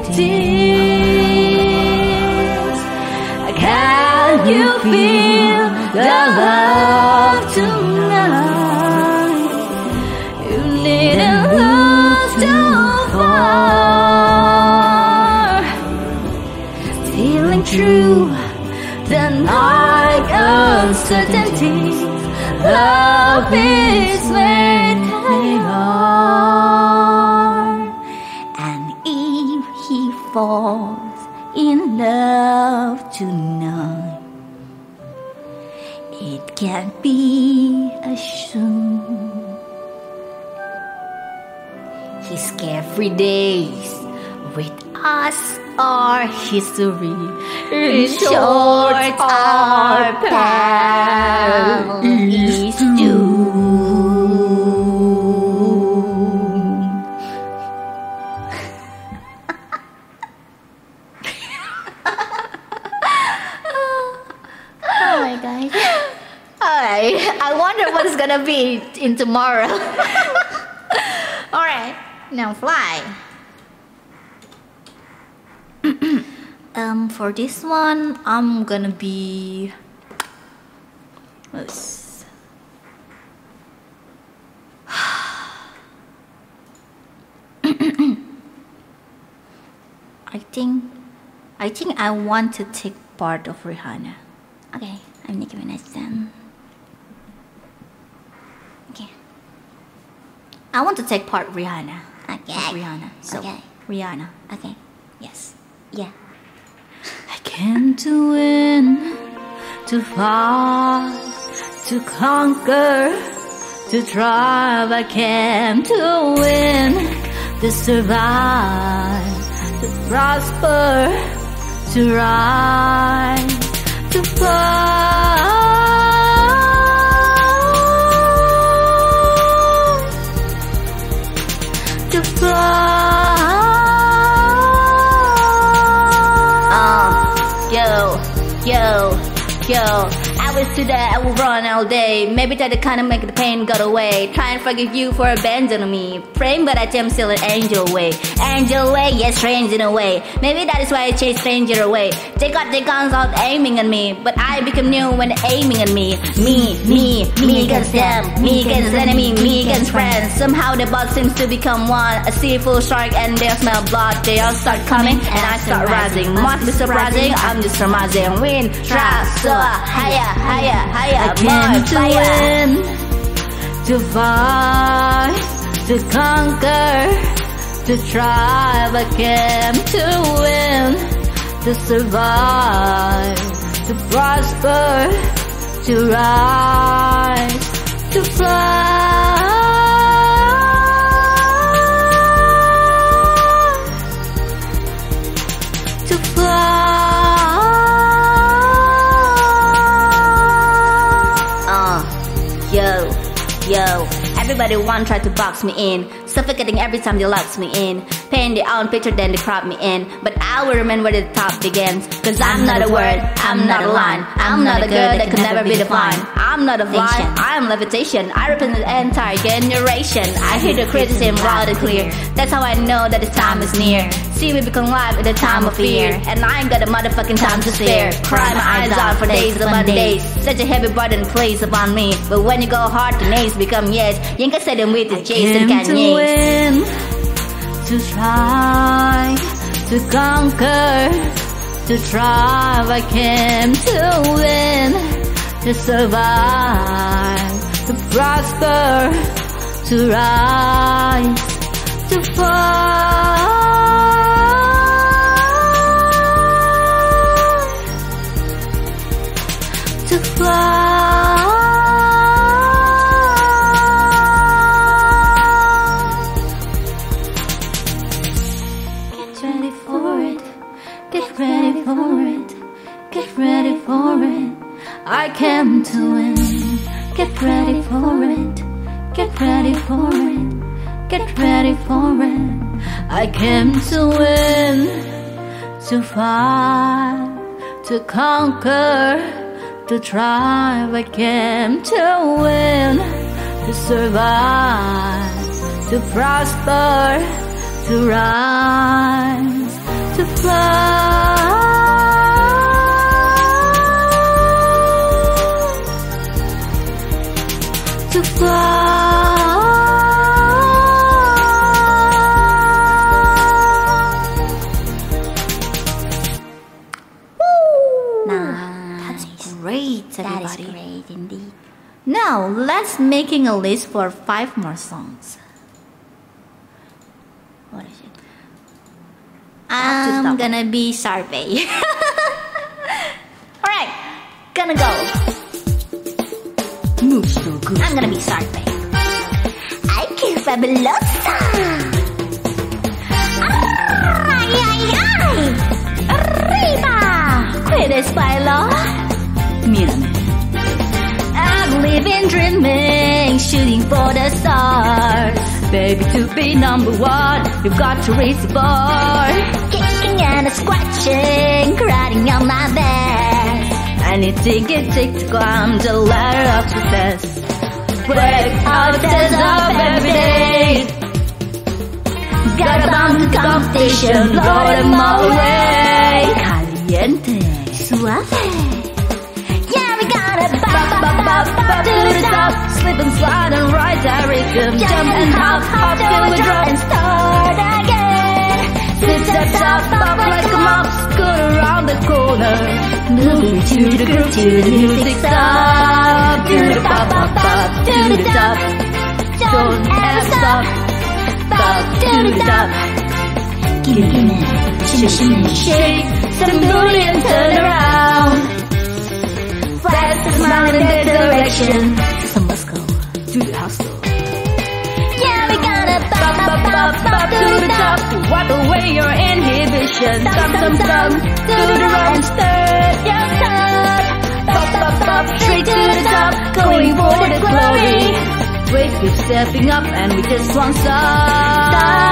things. Can you feel the love tonight? You needn't look too far. Feeling true, the night uncertainty. Love is where they are. And if he falls in love tonight, it can't be assumed. His carefree days with us are history. In short, our path is doomed. Oh my god. Alright, I wonder what it's gonna be in tomorrow. Alright, now fly. um, for this one, I'm gonna be. Let's. I think, I think I want to take part of Rihanna. Okay, I'm Nicki Minaj then. Okay. I want to take part Rihanna. Okay. Of Rihanna. So Okay. Rihanna. Okay. Yes. Yeah. I came to win, to fight, to conquer, to thrive. I came to win, to survive, to prosper, to rise, to fly. To fly. Oh, yo, yo, yo. I wish today I will run all day. Maybe try to kind of make the pain go away. Try and forgive you for abandoning me. Praying but I am still an angel way. Angel way, yes, strange in a way. Maybe that is why I chase stranger away. They got their guns out aiming at me, but I become new when they're aiming at me. Me, me, me against them. Me against enemy, me against friends. Somehow the bug seems to become one. A sea full shark and they'll smell blood. They all start coming and I start rising. Must be surprising, I'm just surmising. Wind, trust, so higher, higher, higher. I came to win, to fight, to conquer, to thrive. I came to win, to survive, to prosper, to rise, to fly. To fly. Uh, yo, yo. Everybody want try to box me in, suffocating every time they locks me in. Paint their own picture then they crop me in. But I will remain where the top begins. Cause I'm not a word, I'm not a line. I'm not a girl that can never be defined. I'm not a fly, I'm levitation. I represent the entire generation. I hear the criticism loud and clear. That's how I know that the time is near. See we become live in the time of fear. And I ain't got a motherfucking time to spare. Cry my eyes out for days upon days. Such a heavy burden placed upon me. But when you go hard, the names become yes. You can say them with the J's and Kanye. To win, to try, to conquer, to thrive. I came to win, to survive, to prosper, to rise, to fall. To fly. Get ready for it. Get ready for it. Get ready for it. I came to win. Get ready for it. Get ready for it. Get ready for it. I came to win, to fight, to conquer, to thrive. I came to win, to survive, to prosper, to rise, to fly, to fly. Great, everybody. That is great indeed. Now, let's making a list for five more songs. What is it? I'm gonna be Sharpay. Alright, gonna go. Move so good. I'm gonna be Sharpay. Ay, qué fabulosa. Ay, ay, ay. Arriba. ¿Puedes bailar? Mírame. I'm living, dreaming, shooting for the stars. Baby, to be number one, you've got to raise the bar. Kicking and scratching, riding on my best. Anything it takes to climb the ladder of success. Break out the test of every day. Gotta bounce the competition, blow them all away. Caliente, Suave. bop, bop, bop, bop to the top. Slip and slide and ride that rhythm. Jump and hop, hop till we drop and start again. Sit up top, pop like a mop, scoot around the corner. Moving to the groove, to the music stop. To the pop, pop, pop, to the top. Don't ever stop. Pop to the top. Give me, give me, shimmy, shimmy, shake. Some booty and turn around. Fast and smile in that direction. So let's go to the hostel. Yeah, we gotta Bop, bop, bop, bop to the top. To wipe away your inhibition. Thump, thump, thump to the run. Stir your top. Bop, bop, bop straight to the top. Going for the glory. Wait, keep stepping up and we just won't stop.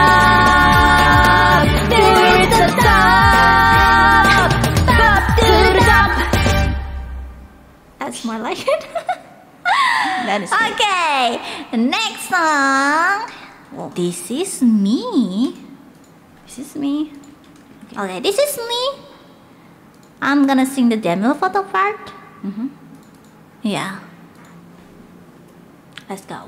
Stop. There is the top. Bop to the top. That's more it. That is good. Okay, next song. Oh, this is me. This is me. Okay, this is me. I'm gonna sing the Demi Lovato part. Mm-hmm. Yeah. Let's go.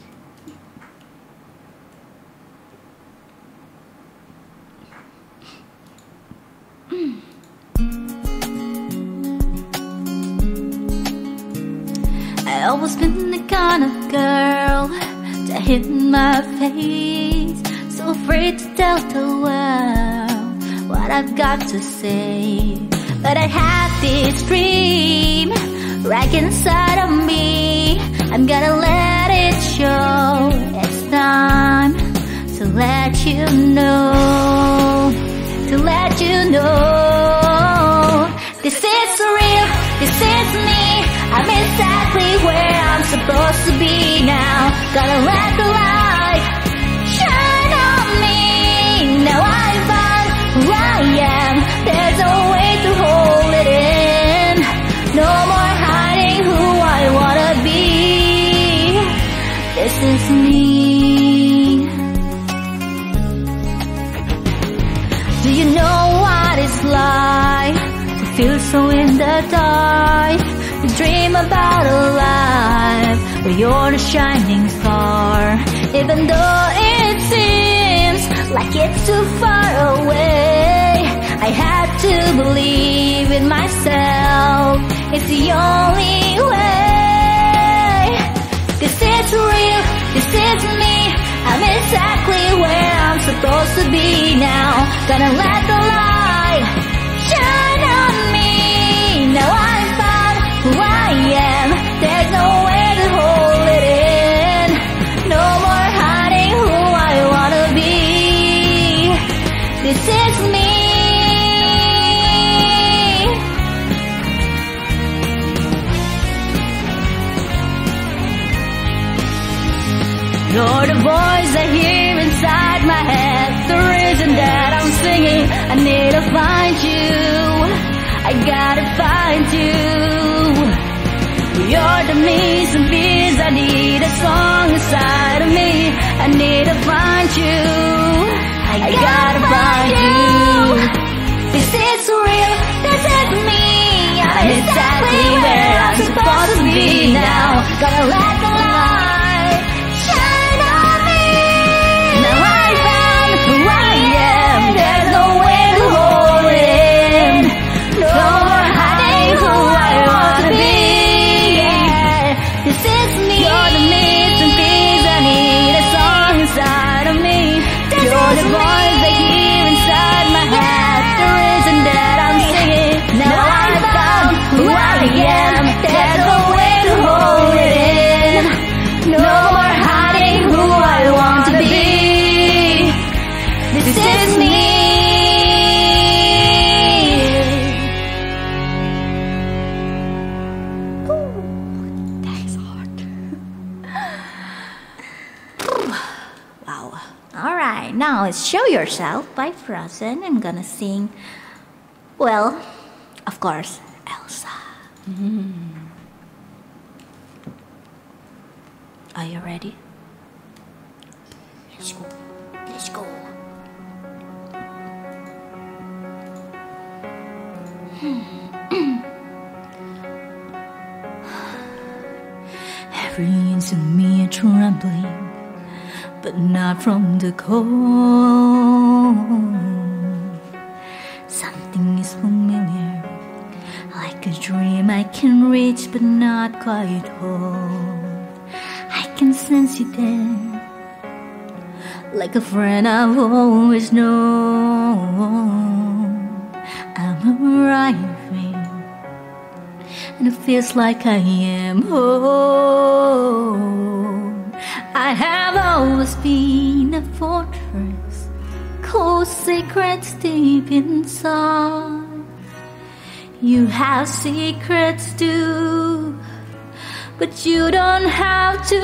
I always been the kind of girl that hid my face, so afraid to tell the world what I've got to say. But I had this dream right inside of me. I'm gonna let it show. It's time to let you know, to let you know. This is real, this is me. I'm exactly where I'm supposed to be now. Gonna let the light shine on me. Now I found who I am. There's no way to hold it in. No more hiding who I wanna be. This is me. Do you know what it's like to feel so in the dark? You dream about a life where you're the shining star. Even though it seems like it's too far away, I had to believe in myself. It's the only way. This is real, this is me. I'm exactly where I'm supposed to be now. Gonna let the light shine on me. Now I found who I am. There's no way to hold it in. No more hiding who I wanna be. This is me. You're the voice I hear inside my head, the reason that I'm singing. I need to find you, I gotta find you. You're the missing piece, I need a song inside of me. I need to find you, I gotta find you. This is real, this is me. I'm exactly where I'm supposed to be now. Gotta let the light shine on me. Now I found who I am. There's no way to hold it in. No more hiding who I wanna be. Yeah, this is me. You're the missing piece, I need a song inside of me. This You're the voice I hear inside my head, the reason that I'm singing. Now I found who I am. There's no way to hold it in. No more hiding who I want to be. This is me. That is hard. Wow. Alright, now it's Show Yourself by Frozen. I'm gonna sing, well, of course, Elsa. Mm. Are you ready? Let's go. Let's go. Every inch of me are trembling, but not from the cold. Something is familiar, like a dream I can reach but not quite hold. I can sense you there, like a friend I've always known. I'm arriving, and it feels like I am home. I have always been a fortress, cold secrets deep inside. You have secrets too, but you don't have to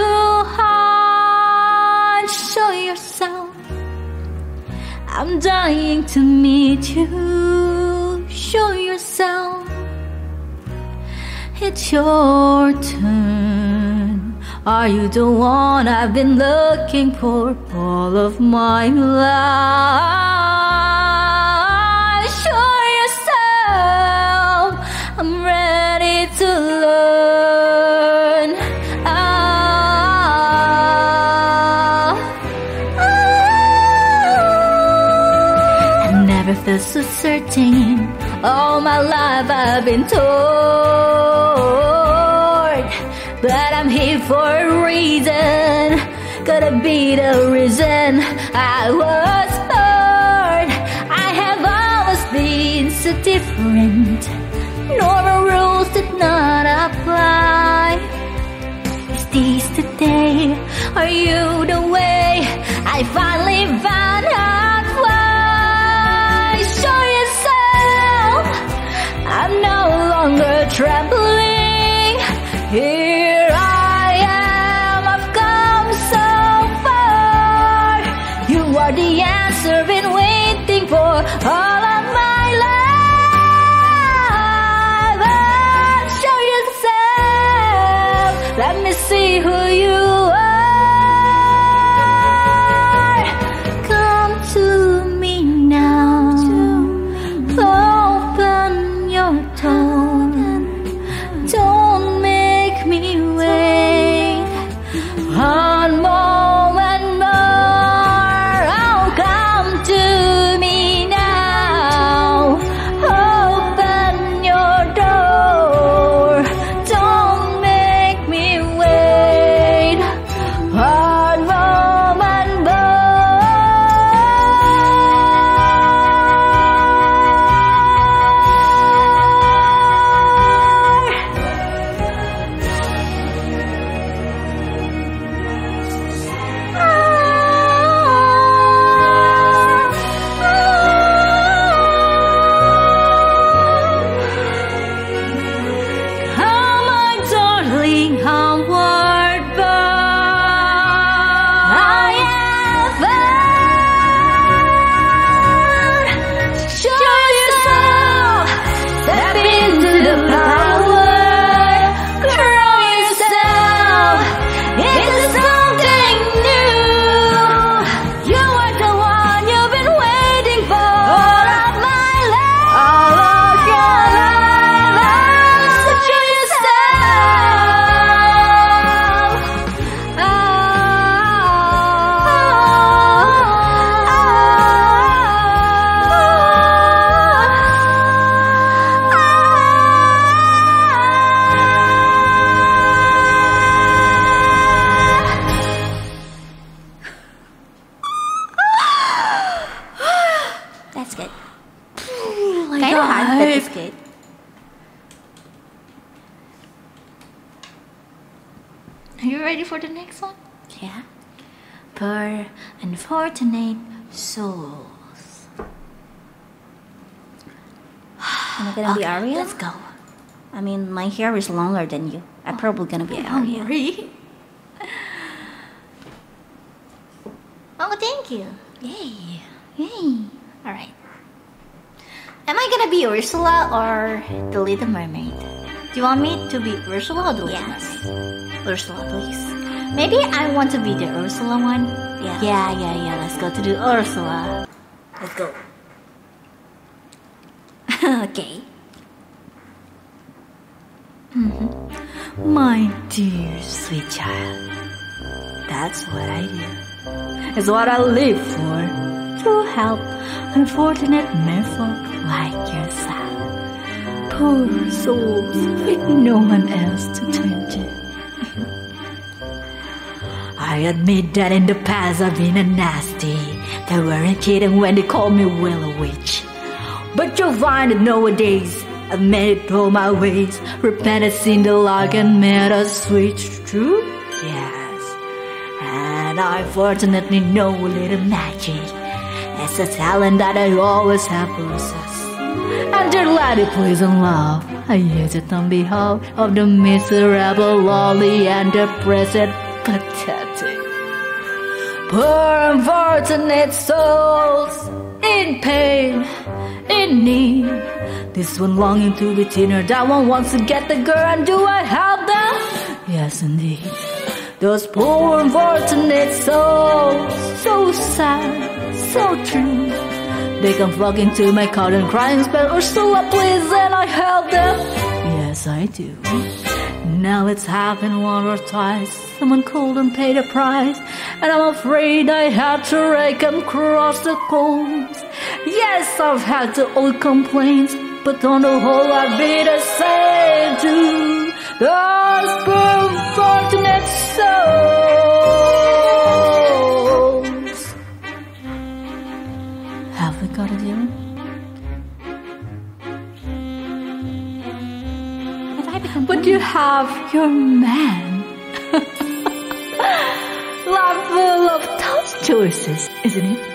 hide. Show yourself, I'm dying to meet you. Show yourself, it it's your turn. Are you the one I've been looking for all of my life? Show yourself, I'm ready to learn. Ah, ah. I never felt so certain. All my life I've been torn, but I'm here for a reason. Gotta be the reason I was born. I have always been so different. Normal rules did not apply. Is this the day? Are you the way? I finally found out why. Show yourself, I'm no longer trembling. Here I am, I've come so far. You are the answer been waiting for all of my life. Oh, show yourself, let me see who you are. Come to me now, open your door. Don't make me wait one moment more. Oh, come to me now. Open your door. Don't make me wait one moment Come on, darling, homeward bound. I am found. Show yourself, step into the power. Grow yourself into something new. You are the one you've been waiting for all of my life. All of your life. So show yourself. Ah, That's good. oh my Kind of hard, but it's God. good. Are you ready for the next one? Yeah. Poor unfortunate souls. Am I gonna be Okay, Aria? let's go. I mean, my hair is longer than you. I'm probably gonna be Aria. Hungry. Oh, thank you. Yay. Yay. Alright. Am I gonna be Ursula or the Little Mermaid? Do you want me to be Ursula or the Little Yes. Mermaid? Ursula, please. Maybe I want to be the Ursula one. Yeah. Yeah, yeah, yeah. Let's go to the Ursula. Let's go. Okay. My dear sweet child, that's what I do. It's what I live for, to help unfortunate merfolk like yourself. Poor souls with no one else to turn to. I admit that in the past I've been a nasty. They weren't kidding when they called me Willow Witch. But you'll find that nowadays I've made it all my ways. Repented, seen the light and made a switch. True? Yes. And I fortunately know a little magic. It's a talent that I always have possessed. And to let it please and love, I use it on behalf of the miserable, lowly, and depressed, pathetic. Poor unfortunate souls in pain, in need, This one longing to be thinner, that one wants to get the girl, and do I have them? Yes, indeed. Those poor unfortunate souls, so sad, so true. They come flocking to my cot and crying spell, Ursula, please, and I help them. Yes, I do. Now it's happened one or twice. Someone called and paid a price, and I'm afraid I had to rake and cross the coals. Yes, I've had the old complaints, but on the whole I'd be the same too. Those poor unfortunate souls. Have we got a deal? But you have your man. Life full of tough choices, isn't it?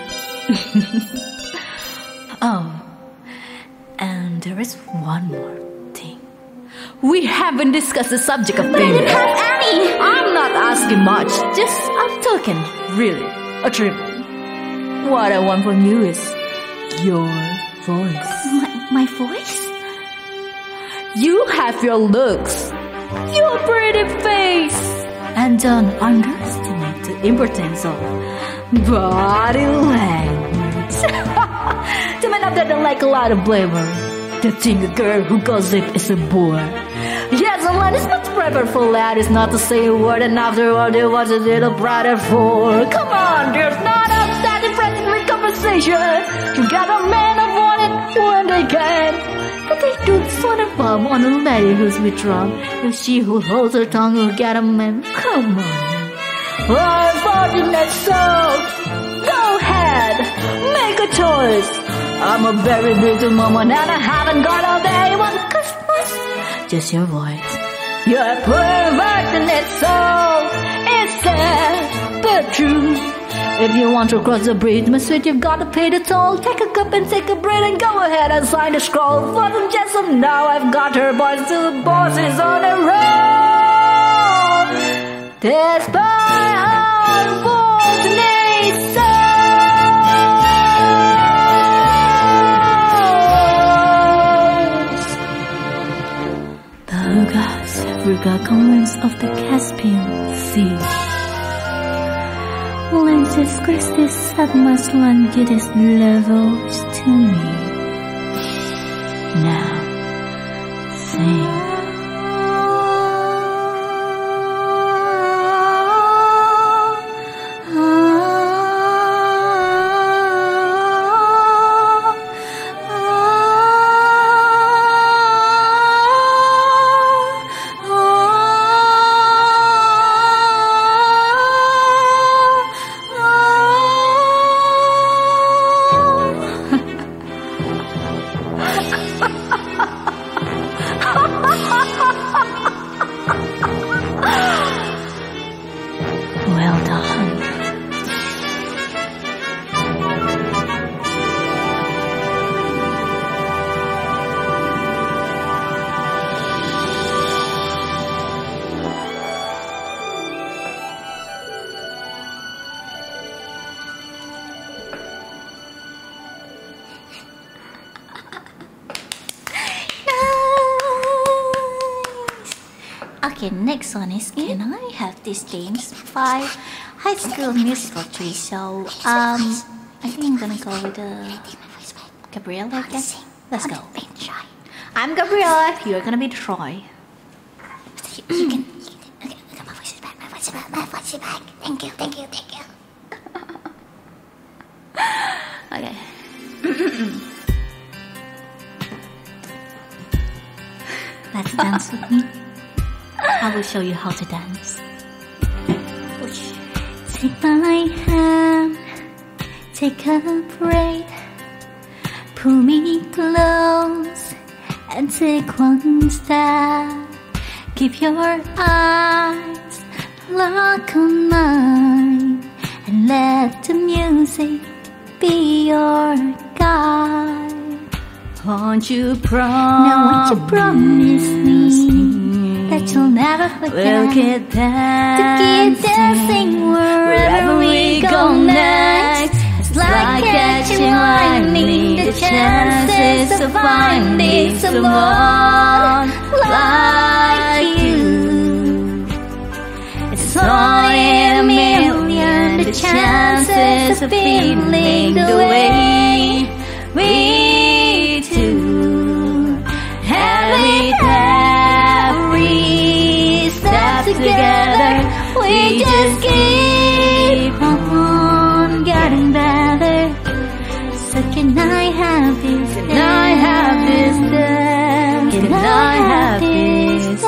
Oh, and there is one more thing. We haven't discussed the subject of But I didn't failure. have any. I'm not asking much, just I'm talking, really, a triple. What I want from you is your voice. My, my voice? You have your looks, your pretty face, and don't underestimate the importance of body language. The man up there don't like a lot of flavor. They think a girl who gossip is a bore. Yes, a man is much prepared for ladies not to say a word, and afterward they was a little brother for. Come on, there's not a that impressive with conversation. You got a man avoid it when they can. But they do sort of bum on a lady who's withdrawn. If she who holds her tongue will get a man. Come on. Unfortunate soul, go ahead, make a choice. I'm a very busy woman and I haven't got all day one Christmas. Just your voice. You're a poor unfortunate soul. It's sad, but true. If you want to cross the bridge, my sweet, you've got to pay the toll. Take a cup and take a breath and go ahead and sign the scroll. For them just of now, I've got her boys till the boss is on the road. That's my unfortunate souls. The Hugas forgot convents of the Caspian Sea. Lenses Christus at mas langit levels to me. Now, sing. Well done. Okay, next one is Can I Have These Dreams by High School Musical three. So, um, I think I'm gonna go with uh, Gabriella, I guess. Let's go. I'm Gabriella, you're gonna be Troy. You can, you can, okay, okay, my voice is back, my voice is back, my voice is back. Thank you, thank you, thank you. Okay. Let's dance with me. I will show you how to dance. Take my hand, take a breath, pull me close and take one step. Keep your eyes locked on mine and let the music be your guide. Won't you promise? Now won't you promise me that you'll never forget? We'll keep dancing, to keep dancing wherever we go next. As long like catching lightning, the chances of finding someone like you. It's one in a million, the chances of feeling the way we do. And with every step together, we just keep on getting better. So can I have this? Can I have this dance? Can I have this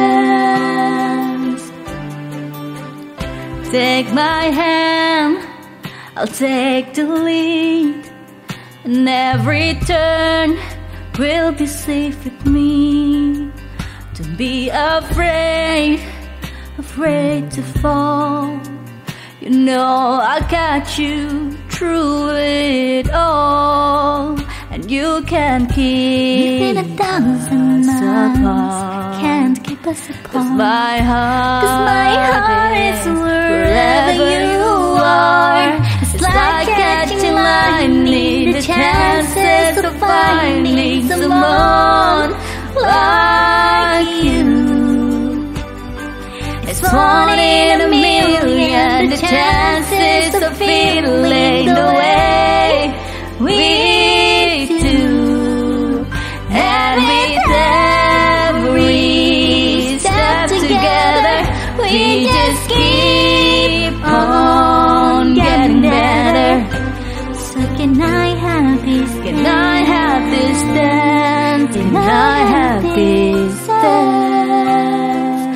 dance? Take my hand, I'll take the lead. And every turn will be safe with me. Don't be afraid, afraid to fall. You know I got you through it all. And you can keep Even a thousand us miles apart. can't keep us apart. 'Cause my heart, 'Cause my heart is wherever you are. It's like catching lightning, the chances of finding someone like you. It's one in a million, the chances of feeling the way we do. And with every step together, we just keep on getting better. So can I have this? Can I have this dance? Can I have this dance?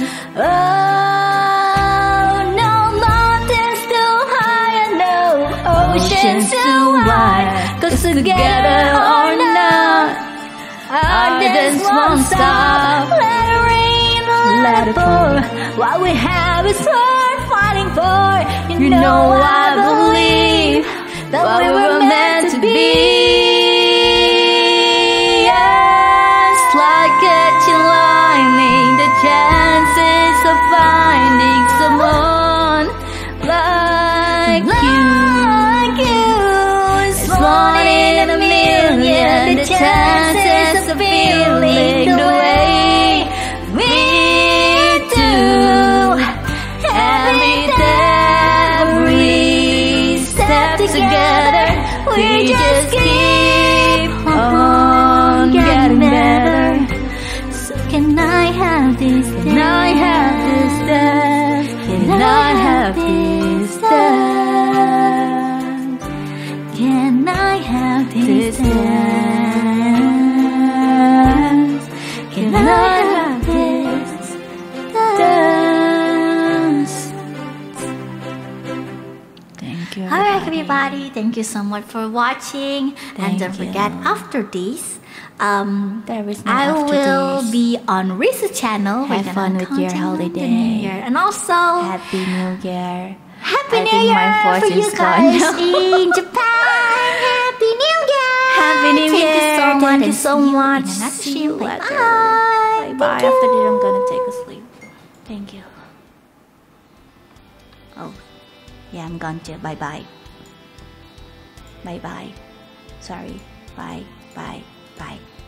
Oh, no mountains too high and no oceans too wide. 'Cause together or not, our dance won't stop. Let it rain, let it pour. What we have is worth fighting for. You know I believe that we were meant to be. Yes, like catching lightning, the chances of finding someone like you. Like you. It's one in a million, the chances of feeling the way we do. And with every step together, we just keep on getting better. So can I have this? Can I have this dance? Can I have this dance? Can I have this This dance? Can I have this dance? Thank you. Alright everybody, thank you so much for watching. And Thank don't you. forget after this, um, There is no I after will this. be on Risa's channel. We're Have gonna fun with your continue the holiday. New Year. And also Happy New Year. Happy I New think Year my voice for you is gone guys now. in Japan. Happy New Year. Happy New Thank Year. you so Thank much. you and so see you much. in the next See you video. later. Bye. Bye bye. After this, I'm gonna take a sleep. Thank you. Oh, yeah, I'm gone too. Bye bye. Bye bye. Sorry. Bye bye bye.